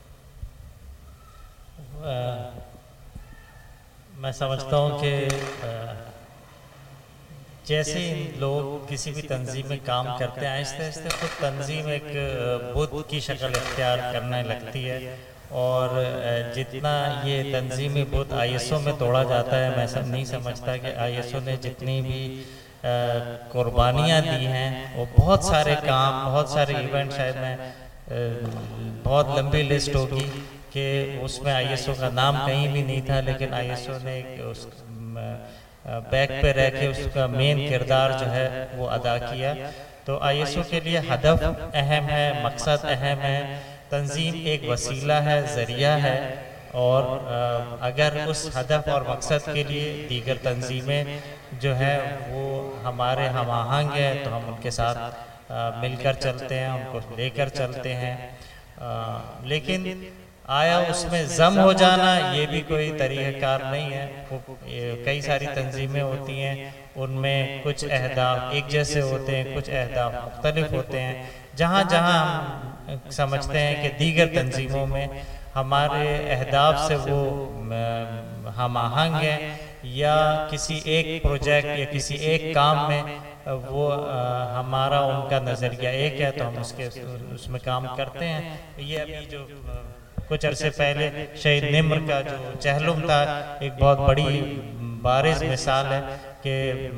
میں سمجھتا ہوں کہ جیسے لوگ کسی بھی تنظیم میں کام کرتے ہیں، آہستہ آہستہ خود تنظیم ایک بت کی شکل اختیار کرنے لگتی ہے، اور جتنا یہ تنظیمی بت آئی ایس او میں توڑا جاتا ہے، میں نہیں سمجھتا کہ آئی ایس او نے جتنی بھی قربانیاں دی ہیں، وہ بہت سارے کام، بہت سارے ایونٹ، شاید میں بہت لمبی لسٹ ہوگی کہ اس میں آئی ایس او کا نام کہیں بھی نہیں تھا، لیکن آئی ایس او نے اس بیک پہ رہ کے اس کا مین کردار جو ہے وہ ادا کیا۔ تو آئی ایس او کے لیے ہدف اہم ہے، مقصد اہم ہے، تنظیم ایک وسیلہ ہے، ذریعہ ہے، اور اگر اس ہدف اور مقصد کے لیے دیگر تنظیمیں جو ہے وہ ہمارے ہم آہنگ ہیں تو ہم ان کے ساتھ مل کر چلتے ہیں، ان کو لے کر چلتے ہیں۔ لیکن آیا اس میں ضم ہو جانا یہ بھی کوئی طریقہ کار نہیں ہے۔ کئی ساری تنظیمیں ہوتی ہیں، ان میں کچھ اہداف ایک جیسے ہوتے ہیں، کچھ اہداف مختلف ہوتے ہیں۔ جہاں جہاں ہم سمجھتے ہیں کہ دیگر تنظیموں میں ہمارے اہداف سے وہ ہم آہنگ ہیں، یا کسی ایک پروجیکٹ یا کسی ایک کام میں وہ ہمارا ان کا نظریہ ایک ہے، تو ہم اس کے اس میں کام کرتے ہیں۔ یہ ابھی جو کچھ عرصے پہلے شہید نمر کا جو چہلم تھا، ایک بہت بڑی بارز مثال ہے کہ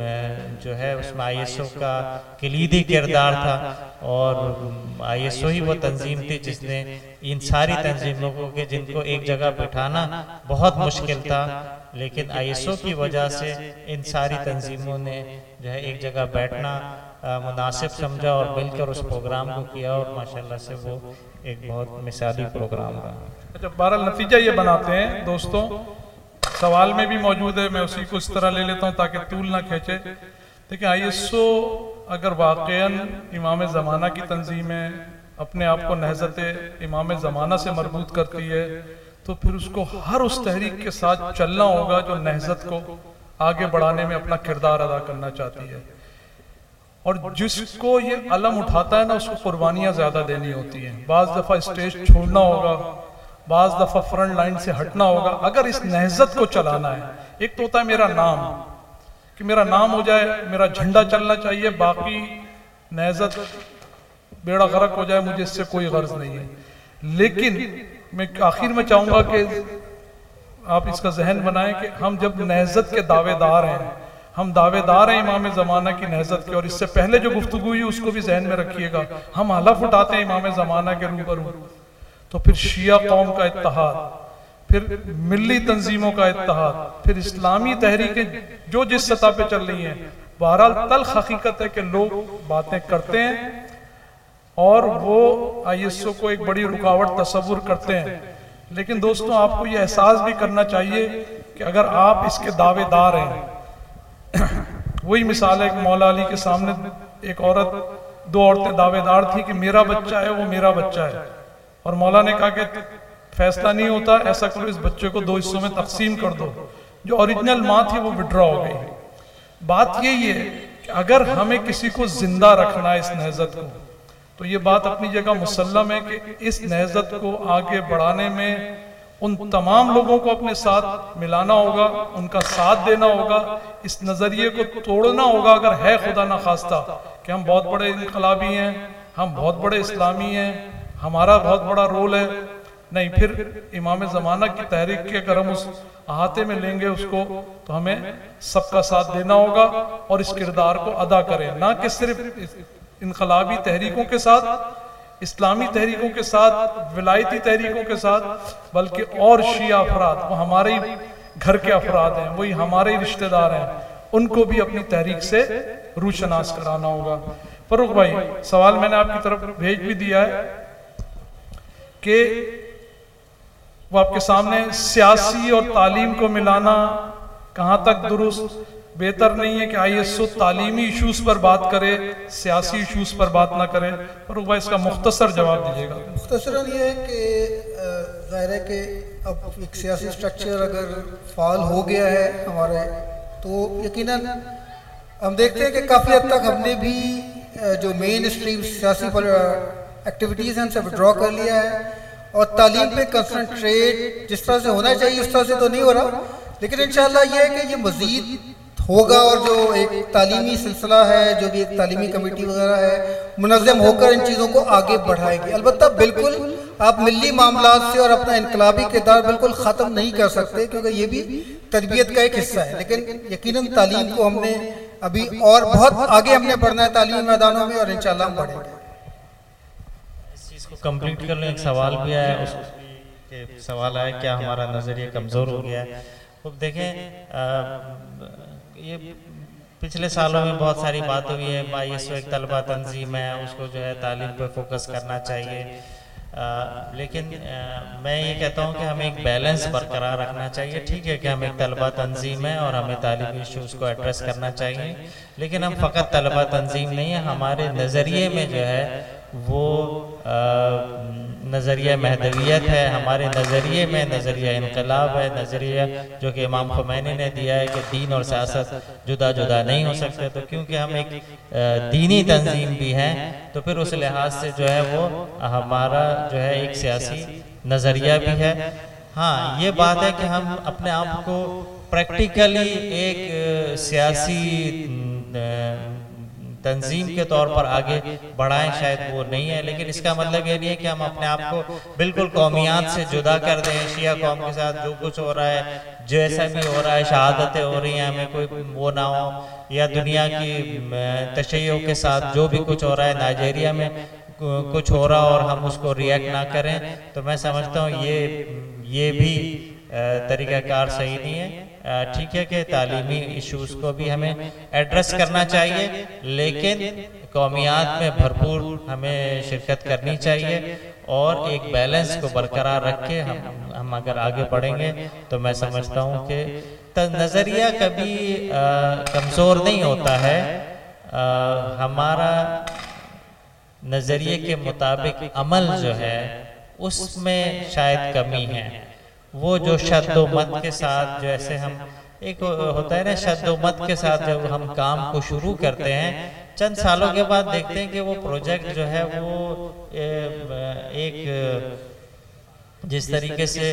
جو ہے اس میں آئی ایس او کا کلیدی کردار تھا، اور آئی ایس او ہی وہ تنظیم تھی جس نے ان ساری تنظیموں کو کہ جن کو ایک جگہ بٹھانا بہت مشکل تھا، لیکن آئی ایس او کی وجہ سے ان ساری تنظیموں نے جو ہے ایک جگہ بیٹھنا مناسب سمجھا اور مل کر اس پروگرام کو کیا، اور ماشاءاللہ سے وہ ایک بہت مثالی پروگرام رہا۔ اچھا، بہرحال نتیجہ یہ بناتے ہیں دوستوں، سوال میں بھی موجود ہے، میں اسی کو اس طرح لے لیتا ہوں تاکہ طول نہ کھینچے۔ دیکھیں، آئی ایس او اگر واقعاً امام زمانہ کی تنظیم ہے، اپنے آپ کو نہضت امام زمانہ سے مربوط کرتی ہے، تو پھر اس کو ہر اس تحریک کے ساتھ چلنا ہوگا جو نہضت کو آگے بڑھانے میں اپنا کردار ادا کرنا چاہتی ہے، اور جس کو یہ علم اٹھاتا ہے نا اس کو قربانیاں زیادہ دینی ہوتی ہیں۔ بعض دفعہ اسٹیج چھوڑنا ہوگا، بعض دفعہ فرنٹ لائن سے ہٹنا ہوگا، اگر اس نہضت کو چلانا ہے۔ ایک تو ہوتا ہے میرا نام، کہ میرا نام ہو جائے، میرا جھنڈا چلنا چاہیے، باقی نہضت بیڑا غرق ہو جائے، مجھے اس سے کوئی غرض نہیں ہے۔ لیکن میں آخر میں چاہوں گا کہ آپ اس کا ذہن بنائیں کہ ہم جب نہضت کے دعوے دار ہیں، ہم دعوے دار ہیں امام زمانہ کی نہضت کے، اور اس سے پہلے جو گفتگو ہوئی اس کو بھی ذہن میں رکھیے گا، ہم حلف اٹھاتے ہیں امام زمانہ کے روبرو، تو پھر شیعہ قوم کا اتحاد، پھر ملی تنظیموں کا اتحاد، پھر اسلامی تحریکیں جو جس سطح پہ چل رہی ہیں، بہرحال تلخ حقیقت ہے کہ لوگ باتیں کرتے ہیں اور وہ آئی ایس او کو ایک بڑی رکاوٹ تصور کرتے ہیں۔ لیکن دوستوں، آپ کو یہ احساس بھی کرنا چاہیے کہ اگر آپ اس کے دعوے دار ہیں، وہی مثال ہے کہ مولا علی کے سامنے ایک عورت، دو عورتیں دعوے دار تھی کہ میرا بچہ ہے، وہ میرا بچہ ہے، اور مولا نے کہا کہ فیصلہ نہیں ہوتا، ایسا کرو اس بچے کو دو حصوں میں تقسیم کر دو۔ جو اوریجنل ماں تھی وہ وڈرا ہو گئی۔ بات یہی ہے کہ اگر ہمیں کسی کو زندہ رکھنا ہے اس نہضت کو، تو یہ بات اپنی جگہ مسلم ہے کہ اس نہضت کو آگے بڑھانے میں ان تمام لوگوں کو اپنے ساتھ ملانا ہوگا، ان کا ساتھ دینا ہوگا، اس نظریے کو توڑنا ہوگا اگر ہے خدا نخواستہ کہ ہم بہت بڑے انقلابی ہیں، ہم بہت بڑے اسلامی ہیں، ہمارا بہت بڑا رول ہے۔ نہیں، پھر امام زمانہ کی تحریک کے اگر ہم اس احاطے میں لیں گے اس کو تو ہمیں سب کا ساتھ دینا ہوگا اور اس کردار کو ادا کریں، نہ کہ صرف انقلابی تحریکوں کے ساتھ، اسلامی تحریکوں کے ساتھ، ولایتی تحریکوں کے ساتھ، بلکہ اور شیعہ افراد، وہ ہمارے ہی گھر کے افراد ہیں، وہی ہمارے ہی رشتہ دار ہیں، ان کو بھی اپنی تحریک سے روشناس کرانا ہوگا۔ فروخ بھائی، سوال میں نے آپ کی طرف بھیج بھی دیا ہے کہ وہ آپ کے سامنے سیاسی اور تعلیم کو ملانا کہاں تک درست، بہتر نہیں ہے کہ آئی ایس او تعلیمی ایشوز پر بات کرے، سیاسی ایشوز پر بات نہ کرے؟ فروخ بھائی اس کا مختصر جواب دیجیے گا۔ مختصراً یہ ہے کہ ظاہر ہے کہ اب ایک سیاسی سٹرکچر اگر فعال ہو گیا ہے ہمارے، تو یقیناً ہم دیکھتے ہیں کہ کافی حد تک ہم نے بھی جو مین اسٹریم سیاسی ایکٹیویٹیز ہیں ان سے وڈرا کر لیا ہے، اور تعلیم پہ کنسنٹریٹ جس طرح سے ہونا چاہیے اس طرح سے تو نہیں ہو رہا، لیکن انشاءاللہ یہ ہے کہ یہ مزید ہوگا، اور جو ایک تعلیمی سلسلہ ہے، جو بھی ایک تعلیمی کمیٹی وغیرہ ہے، منظم ہو کر ان چیزوں کو آگے بڑھائے گی۔ البتہ بالکل آپ ملی معاملات سے اور اپنا انقلابی کردار بالکل ختم نہیں کر سکتے، کیونکہ یہ بھی تربیت کا ایک حصہ ہے، لیکن یقیناً تعلیم کو ہم نے ابھی اور بہت آگے ہم نے بڑھنا ہے تعلیمی میدانوں میں، اور انشاءاللہ ہم بڑھیں گے۔ اس چیز کو کمپلیٹ کر لیں، ایک سوال بھی آیا، اس کے سوال آیا کیا ہمارا نظریہ کمزور ہو گیا ہے؟ خب دیکھیں، یہ پچھلے سالوں میں بہت ساری بات ہوئی ہے، آئی ایس او ایک طلبہ تنظیم ہے، اس کو جو ہے تعلیم پہ فوکس کرنا چاہیے، لیکن میں یہ کہتا ہوں کہ ہمیں ایک بیلنس برقرار رکھنا چاہیے۔ ٹھیک ہے کہ ہم ایک طلبہ تنظیم ہے اور ہمیں تعلیمی ایشوز کو ایڈریس کرنا چاہیے، لیکن ہم فقط طلبہ تنظیم نہیں ہیں، ہمارے نظریے میں جو ہے وہ نظریہ مہدویت ہے، ہمارے نظریے میں نظریہ انقلاب ہے، نظریہ جو کہ امام خمینی نے دیا ہے کہ دین اور سیاست جدا جدا نہیں ہو سکتے، تو کیونکہ ہم ایک دینی تنظیم بھی ہیں تو پھر اس لحاظ سے جو ہے وہ ہمارا جو ہے ایک سیاسی نظریہ بھی ہے۔ ہاں، یہ بات ہے کہ ہم اپنے آپ کو پریکٹیکلی ایک سیاسی تنظیم کے طور پر آگے بڑھائیں، شاید وہ نہیں ہے، لیکن اس کا مطلب یہ نہیں ہے کہ ہم اپنے آپ کو بالکل قومیات سے جدا کر دیں، شیعہ قوم کے ساتھ جو کچھ ہو رہا ہے، جیسا بھی ہو رہا ہے، شہادتیں ہو رہی ہیں، ہمیں کوئی وہ نہ ہو، یا دنیا کی تشیعوں کے ساتھ جو بھی کچھ ہو رہا ہے، نائجیریا میں کچھ ہو رہا اور ہم اس کو ریئیکٹ نہ کریں، تو میں سمجھتا ہوں یہ یہ بھی طریقہ کار صحیح نہیں ہے۔ ٹھیک ہے کہ تعلیمی ایشوز کو بھی ہمیں ایڈریس کرنا چاہیے، لیکن قومیات میں بھرپور ہمیں شرکت کرنی چاہیے، اور ایک بیلنس کو برقرار رکھ کے ہم ہم اگر آگے بڑھیں گے تو میں سمجھتا ہوں کہ نظریہ کبھی کمزور نہیں ہوتا ہے، ہمارا نظریے کے مطابق عمل جو ہے اس میں شاید کمی ہے۔ وہ جو شد و مت کے ساتھ جیسے ہم ایک ہوتا ہے نا، شد و مت کے ساتھ جب ہم کام کو شروع کرتے ہیں، چند سالوں کے بعد دیکھتے ہیں کہ وہ پروجیکٹ جو ہے وہ ایک جس طریقے سے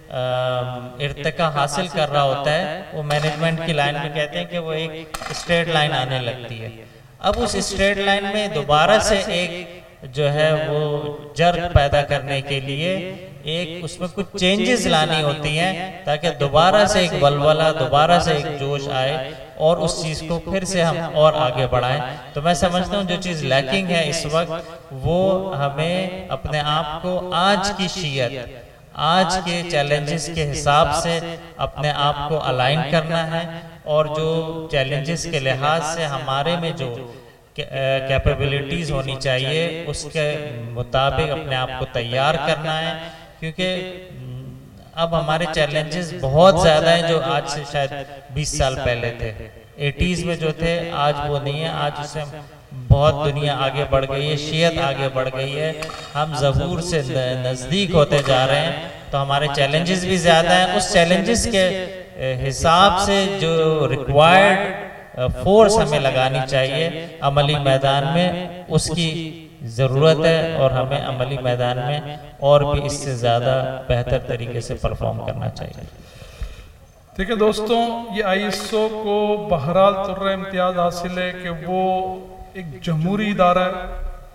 ارتقا حاصل کر رہا ہوتا ہے، وہ مینجمنٹ کی لائن میں کہتے ہیں کہ وہ ایک اسٹریٹ لائن آنے لگتی ہے۔ اب اس اسٹریٹ لائن میں دوبارہ سے ایک جو ہے وہ جرگ پیدا کرنے کے لیے ایک اس میں کچھ چینجز لانی ہوتی ہیں، تاکہ دوبارہ سے ایک ولولہ، دوبارہ سے ایک جوش آئے اور اس چیز کو پھر سے ہم اور آگے بڑھائیں۔ تو میں سمجھتا ہوں جو چیز لیکنگ ہے اس وقت، وہ ہمیں اپنے آپ کو آج کی شیعت، آج کے چیلنجز کے حساب سے اپنے آپ کو الائن کرنا ہے، اور جو چیلنجز کے لحاظ سے ہمارے میں جو کیپیبلٹیز ہونی چاہیے اس کے مطابق اپنے آپ کو تیار کرنا ہے، کیونکہ اب ہمارے چیلنجز بہت زیادہ ہیں جو آج سے شاید بیس سال پہلے تھے، ایٹیز میں جو تھے آج وہ نہیں ہے، آج اس سے بہت دنیا آگے بڑھ گئی ہے، شیعت آگے بڑھ گئی ہے، ہم ظہور سے نزدیک ہوتے جا رہے ہیں، تو ہمارے چیلنجز بھی زیادہ ہیں۔ اس چیلنجز کے حساب سے جو ریکوائرڈ فورس ہمیں لگانی چاہیے عملی میدان میں، اس کی ضرورت ہے اور ہمیں عملی میدان میں اور بھی اس سے زیادہ بہتر طریقے سے پرفارم کرنا چاہیے۔ دیکھیں دوستوں، یہ آئی ایس او کو بہرحال طرح امتیاز حاصل ہے کہ وہ ایک جمہوری ادارہ ہے،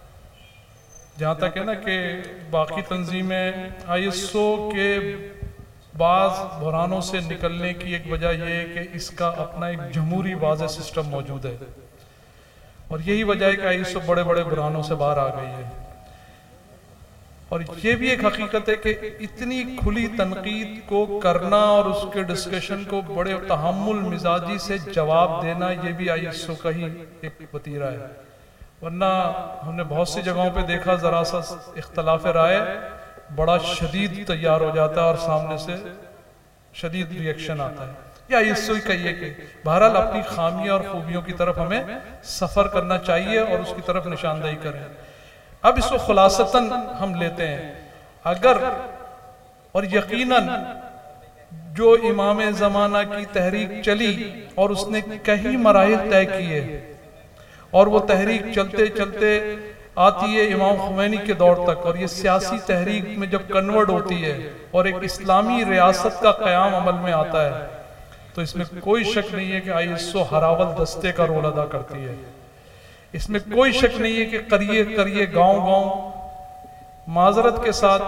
جہاں تک ہے نا کہ باقی تنظیمیں آئی ایس او کے بعض بحرانوں سے نکلنے کی ایک وجہ یہ ہے کہ اس کا اپنا ایک جمہوری واضح سسٹم موجود ہے، اور یہی وجہ ہے کہ آئی ایس او بڑے بڑے بحرانوں سے باہر آ گئی ہے۔ اور یہ بھی ایک حقیقت ہے کہ اتنی کھلی تنقید کو کرنا اور اس کے ڈسکشن کو بڑے تحمل مزاجی سے جواب دینا، یہ بھی آئی ایس او کا ہی ایک وتیرہ ہے، ورنہ ہم نے بہت سی جگہوں پہ دیکھا ذرا سا اختلاف رائے بڑا شدید تیار ہو جاتا ہے اور سامنے سے شدید ریئیکشن آتا ہے۔ یہ آئی ایس او ہی کہیے کہ بہرحال اپنی خامیاں اور خوبیوں کی طرف ہمیں سفر کرنا چاہیے اور اس کی طرف نشاندہی کریں۔ اب اس کو خلاصتاً ہم لیتے ہیں، اگر اور یقیناً جو امام زمانہ کی تحریک چلی اور اس نے کئی مراحل طے کیے، اور وہ تحریک چلتے چلتے آتی ہے امام خمینی کے دور تک، اور یہ سیاسی تحریک میں جب کنورٹ ہوتی ہے اور ایک اسلامی ریاست کا قیام عمل میں آتا ہے، تو اس میں کوئی شک نہیں ہے کہ آئی ایس او ہراول دستے کا رول ادا کرتی ہے۔ اس میں کوئی شک نہیں ہے کہ قریے قریے گاؤں گاؤں معذرت کے ساتھ،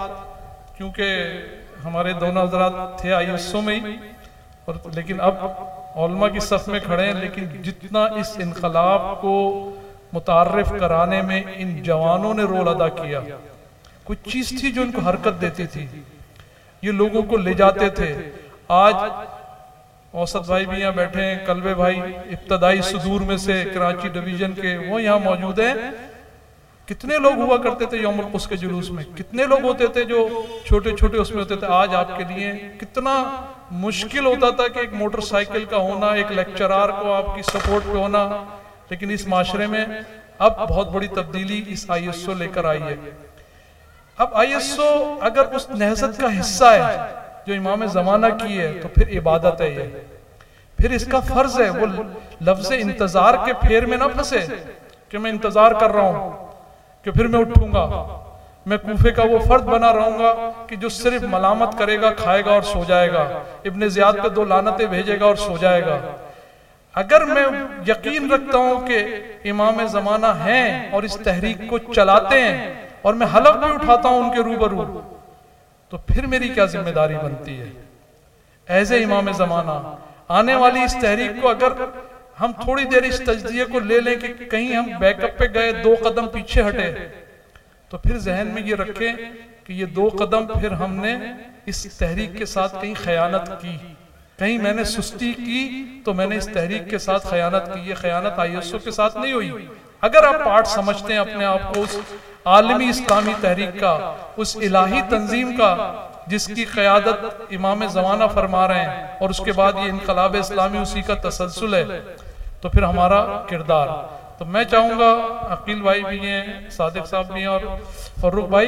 کیونکہ ہمارے دونوں حضرات تھے آئی ایس او میں ہی، اور لیکن اب علماء کی صف میں کھڑے ہیں، لیکن جتنا اس انقلاب کو متعارف کرانے میں ان جوانوں نے رول ادا کیا، کچھ چیز تھی جو ان کو حرکت دیتی تھی، یہ لوگوں کو لے جاتے تھے۔ آج اوسط بھائی بھی یہاں بیٹھے ہیں، کلبے بھائی ابتدائی صدور میں سے کراچی ڈویژن کے، وہ یہاں موجود ہیں۔ کتنے لوگ ہوا کرتے تھے یوم القدس کے جلوس میں، کتنے لوگ ہوتے تھے جو چھوٹے چھوٹے اس میں ہوتے تھے۔ آج آپ کے لیے کتنا مشکل ہوتا تھا کہ ایک موٹر سائیکل کا ہونا، ایک لیکچرار کو آپ کی سپورٹ پہ ہونا، لیکن اس معاشرے میں اب بہت بڑی تبدیلی اس آئی ایس او لے کر آئی ہے۔ اب آئی ایس او اگر اس نہضت کا حصہ ہے جو امام زمانہ کی ہے، تو پھر عبادت ہے، یہ پھر اس کا فرض ہے وہ لفظ انتظار کے پھیر میں نہ پھنسے کہ میں انتظار کر رہا ہوں کہ پھر میں اٹھوں گا، میں کوفے کا وہ فرد بنا رہوں گا کہ جو صرف ملامت کرے گا، کھائے گا اور سو جائے گا، ابن زیاد پہ دو لعنتیں بھیجے گا اور سو جائے گا۔ اگر میں یقین رکھتا ہوں کہ امام زمانہ ہیں اور اس تحریک کو چلاتے ہیں اور میں حلف بھی اٹھاتا ہوں ان کے روبرو، تو پھر میری کیا ذمہ داری بنتی ہے ایز اے امام زمانہ؟ آنے والی اس تحریک کو اگر ہم تھوڑی دیر اس تجزیے کو لے لیں کہ کہیں ہم بیک اپ پہ گئے، دو قدم پیچھے ہٹے، تو پھر ذہن میں یہ رکھیں کہ یہ دو قدم پھر ہم نے اس تحریک کے ساتھ کہیں خیانت کی، کہیں میں نے سستی کی تو میں نے اس تحریک کے ساتھ خیانت کی۔ یہ خیانت آئی ایس او کے ساتھ نہیں ہوئی۔ اگر آپ پارٹ سمجھتے ہیں اپنے آپ کو اس عالمی اسلامی تحریک کا، اس الہی تنظیم کا جس کی قیادت امام زمانہ فرما رہے ہیں، اور اس کے بعد یہ انقلاب اسلامی اسی کا تسلسل ہے، تو پھر ہمارا کردار۔ تو میں چاہوں گا عقیل بھائی بھی ہیں، صادق صاحب بھی ہیں، اور فروخ بھائی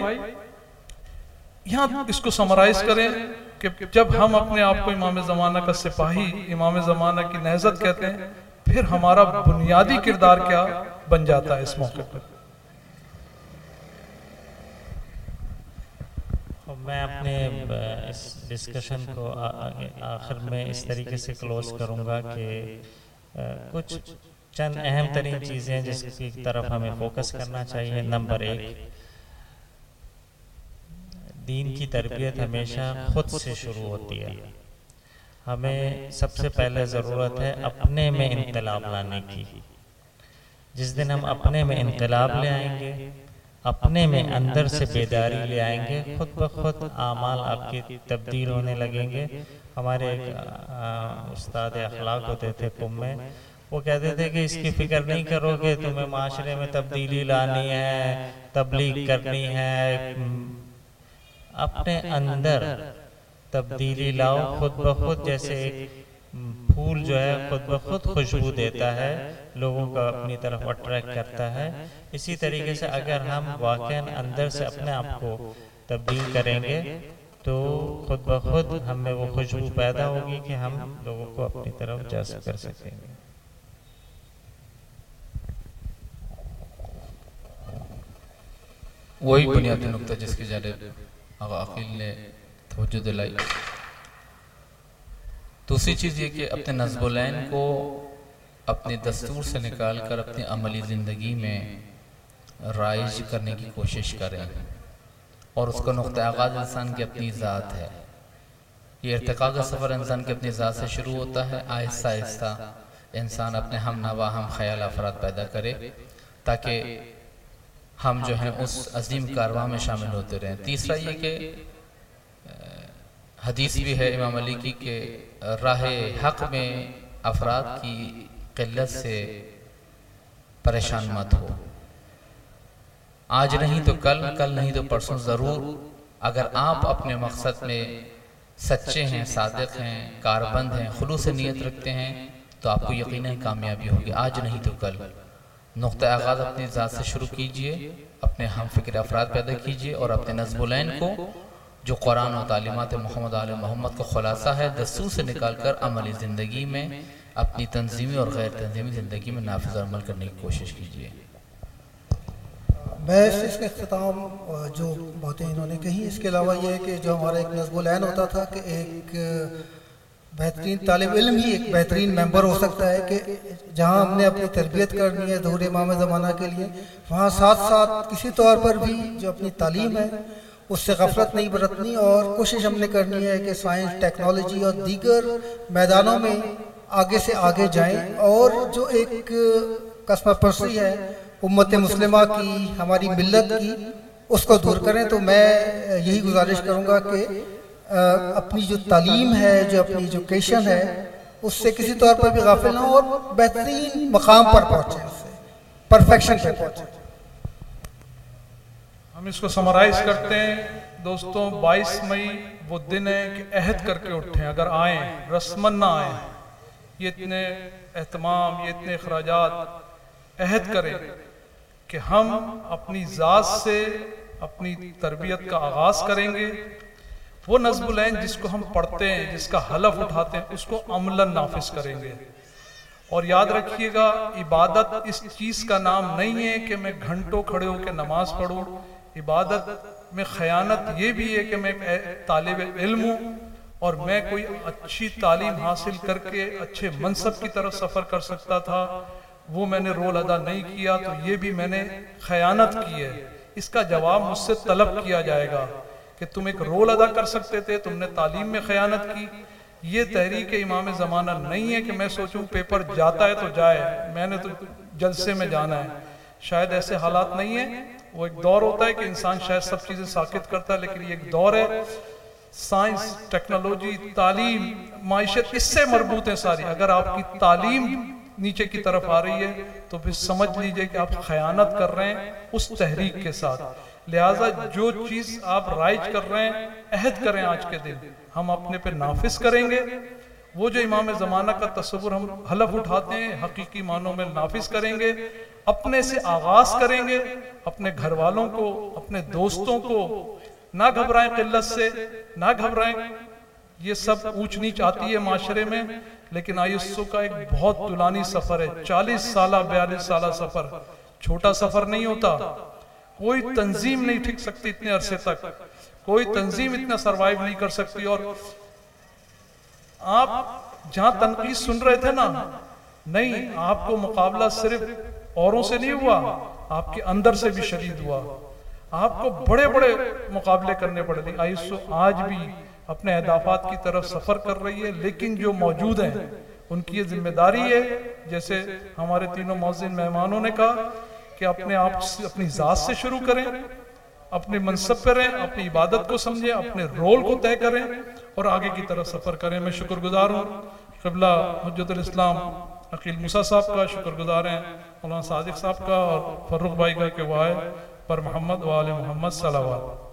یہاں اس کو سمرائز کریں کہ جب ہم اپنے آپ کو امام زمانہ کا سپاہی، امام زمانہ کی نہضت کہتے ہیں، پھر ہمارا بنیادی کردار کیا بن جاتا ہے اس موقع پر۔ میں اپنے اس ڈسکشن کو آخر میں اس طریقے سے کلوز کروں گا کہ کچھ چند اہم ترین چیزیں جس کی طرف ہمیں فوکس کرنا چاہیے۔ نمبر ایک، دین کی تربیت ہمیشہ خود سے شروع ہوتی ہے۔ ہمیں سب سے پہلے ضرورت ہے اپنے میں انقلاب لانے کی۔ جس دن ہم اپنے میں انقلاب لے آئیں گے، اپنے میں اندر سے بیداری لے آئیں گے، خود بخود اعمال آپ کی تبدیل ہونے لگیں گے۔ ہمارے ایک استاد اخلاق ہوتے تھے قم میں، وہ کہتے تھے کہ اس کی فکر نہیں کرو کہ تمہیں معاشرے میں تبدیلی لانی ہے، تبلیغ کرنی ہے، اپنے اندر تبدیلی لاؤ۔ خود بخود جیسے ایک پھول جو ہے خود بخود خوشبو دیتا ہے، لوگوں کو اپنی طرف اٹریکٹ کرتا ہے، اسی طریقے سے اگر ہم واقعاً اندر سے اپنے آپ کو تبدیل کریں گے تو خود بخود ہم میں وہ خوشبو پیدا ہوگی کہ ہم لوگوں کو اپنی طرف جذب کر سکیں گے۔ وہی بنیادی نقطہ جس کی جانب آقا عقیل نے توجہ دلائی۔ دوسری چیز یہ کہ اپنے نصب العین کو اپنے دستور سے نکال کر اپنی عملی زندگی میں رائج کرنے کی کوشش کریں، اور اس کا نقطہ آغاز انسان کی اپنی ذات ہے۔ یہ ارتقاء کا سفر انسان کی اپنی ذات سے شروع ہوتا ہے۔ آہستہ آہستہ انسان اپنے ہم نوا ہم خیال افراد پیدا کرے تاکہ ہم جو ہیں اس عظیم کارواں میں شامل ہوتے رہیں۔ تیسرا یہ کہ حدیث بھی ہے امام علی کی کہ راہ حق میں افراد کی قلت سے پریشان مت ہو۔ آج نہیں تو کل، کل نہیں تو پرسوں ضرور اگر آپ اپنے مقصد میں سچے ہیں، صادق ہیں، کاربند ہیں، خلوص نیت رکھتے ہیں تو آپ کو یقیناً کامیابی ہوگی۔ آج نہیں تو کل نقطہ آغاز اپنی ذات سے شروع کیجئے، اپنے ہم فکر افراد پیدا کیجئے، اور اپنے نصب العین کو جو قرآن و تعلیمات محمد آل محمد کا خلاصہ ہے دستور سے نکال کر عملی زندگی میں اپنی تنظیمی اور غیر تنظیمی زندگی میں نافذ عمل کرنے کی کوشش کیجئے۔ میں اس کے اختتام جو باتیں انہوں نے کہیں، اس کے علاوہ یہ ہے کہ جو ہمارا ایک نصب العین ہوتا تھا کہ ایک بہترین طالب علم ہی ایک بہترین ممبر ہو سکتا ہے، کہ جہاں ہم نے اپنی تربیت کرنی ہے ظہور امام زمانہ کے لیے، وہاں ساتھ ساتھ کسی طور پر بھی جو اپنی تعلیم ہے اس سے غفلت نہیں برتنی، اور کوشش ہم نے کرنی ہے کہ سائنس، ٹیکنالوجی اور دیگر میدانوں میں آگے سے آگے جائیں، اور جو ایک قسمہ پرستی ہے امت مسلمہ کی، ہماری ملت کی، اس کو دور کریں۔ تو میں یہی گزارش کروں گا کہ اپنی جو تعلیم ہے، جو اپنی ایجوکیشن ہے، اس سے کسی طور پر بھی غافل نہ ہو اور بہترین مقام پر پہنچیں، اس سے پرفیکشن پہ پہنچیں۔ ہم اس کو سمرائز کرتے ہیں دوستوں، بائیس مئی وہ دن ہے کہ عہد کر کے اٹھیں، اگر آئیں رسمن نہ آئیں، یہ اتنے اہتمام، یہ اتنے اخراجات، عہد کریں کہ ہم اپنی ذات سے اپنی تربیت کا آغاز کریں گے۔ وہ نصب العین جس کو ہم پڑھتے ہیں، جس کا حلف اٹھاتے ہیں، اس کو عملاً نافذ کریں گے۔ اور یاد رکھیے گا، عبادت اس چیز کا نام نہیں ہے کہ میں گھنٹوں کھڑے ہو کے نماز پڑھوں۔ عبادت میں خیانت یہ بھی ہے کہ میں ایک طالب علم ہوں اور میں کوئی اچھی تعلیم حاصل کر کے اچھے منصب کی طرف سفر کر سکتا تھا، وہ میں نے رول ادا نہیں کیا، تو یہ بھی میں نے خیانت کی ہے۔ اس کا جواب مجھ سے طلب کیا جائے گا کہ تم ایک رول ادا کر سکتے تھے، تم نے تعلیم میں خیانت کی۔ یہ تحریک امام زمانہ نہیں ہے کہ میں سوچوں پیپر جاتا ہے تو جائے، میں نے تو جلسے میں جانا ہے۔ شاید ایسے حالات نہیں ہیں، وہ ایک دور ہوتا ہے کہ انسان شاید سب چیزیں ساکت کرتا ہے، لیکن یہ ایک دور ہے، سائنس، ٹیکنالوجی، تعلیم، معیشت اس سے مربوط ہیں ساری۔ اگر آپ کی تعلیم نیچے کی طرف آ رہی ہے تو پھر سمجھ لیجئے کہ آپ خیانت کر رہے ہیں اس تحریک کے ساتھ۔ لہٰذا جو چیز آپ رائج کر رہے ہیں، عہد کریں آج کے دن ہم اپنے پہ نافذ کریں گے۔ وہ جو امام زمانہ کا تصور ہم حلف اٹھاتے ہیں، حقیقی معنوں میں نافذ کریں گے، اپنے سے آغاز کریں گے، اپنے گھر والوں کو، اپنے دوستوں کو، نہ گھبرائیں قلت سے، نہ گھبرائیں۔ یہ سب اونچ نیچ آتی ہے معاشرے میں، لیکن آئی ایس او کا ایک بہت طولانی سفر ہے، چالیس سالہ بیالیس سالہ سفر، چھوٹا سفر نہیں ہوتا۔ کوئی تنظیم نہیں ٹھک سکتی اتنے عرصے تک، کوئی تنظیم اتنا سروائیو نہیں کر سکتی۔ اور آپ جہاں تنقید سن رہے تھے نا، نہیں، آپ کو مقابلہ صرف اوروں سے نہیں ہوا، آپ کے اندر سے بھی شدید ہوا، آپ کو بڑے بڑے مقابلے کرنے پڑے تھے۔ آئی ایس او آج بھی اپنے اہدافات کی طرف سفر کر رہی ہے، لیکن جو موجود ہیں ان کی یہ ذمہ داری ہے، جیسے ہمارے تینوں معزز مہمانوں نے کہا، کہ اپنے آپ سے، اپنی ذات سے شروع کریں، اپنے منصب پہ رہیں، اپنی عبادت کو سمجھیں، اپنے رول کو طے کریں اور آگے کی طرف سفر کریں۔ میں شکر گزار ہوں قبلہ حجت الاسلام عقیل موسیٰ صاحب کا، شکر گزار ہیں مولانا صادق صاحب کا اور فروخ بھائی کا کہ وہ آئے پر محمد و آل محمد صلوات۔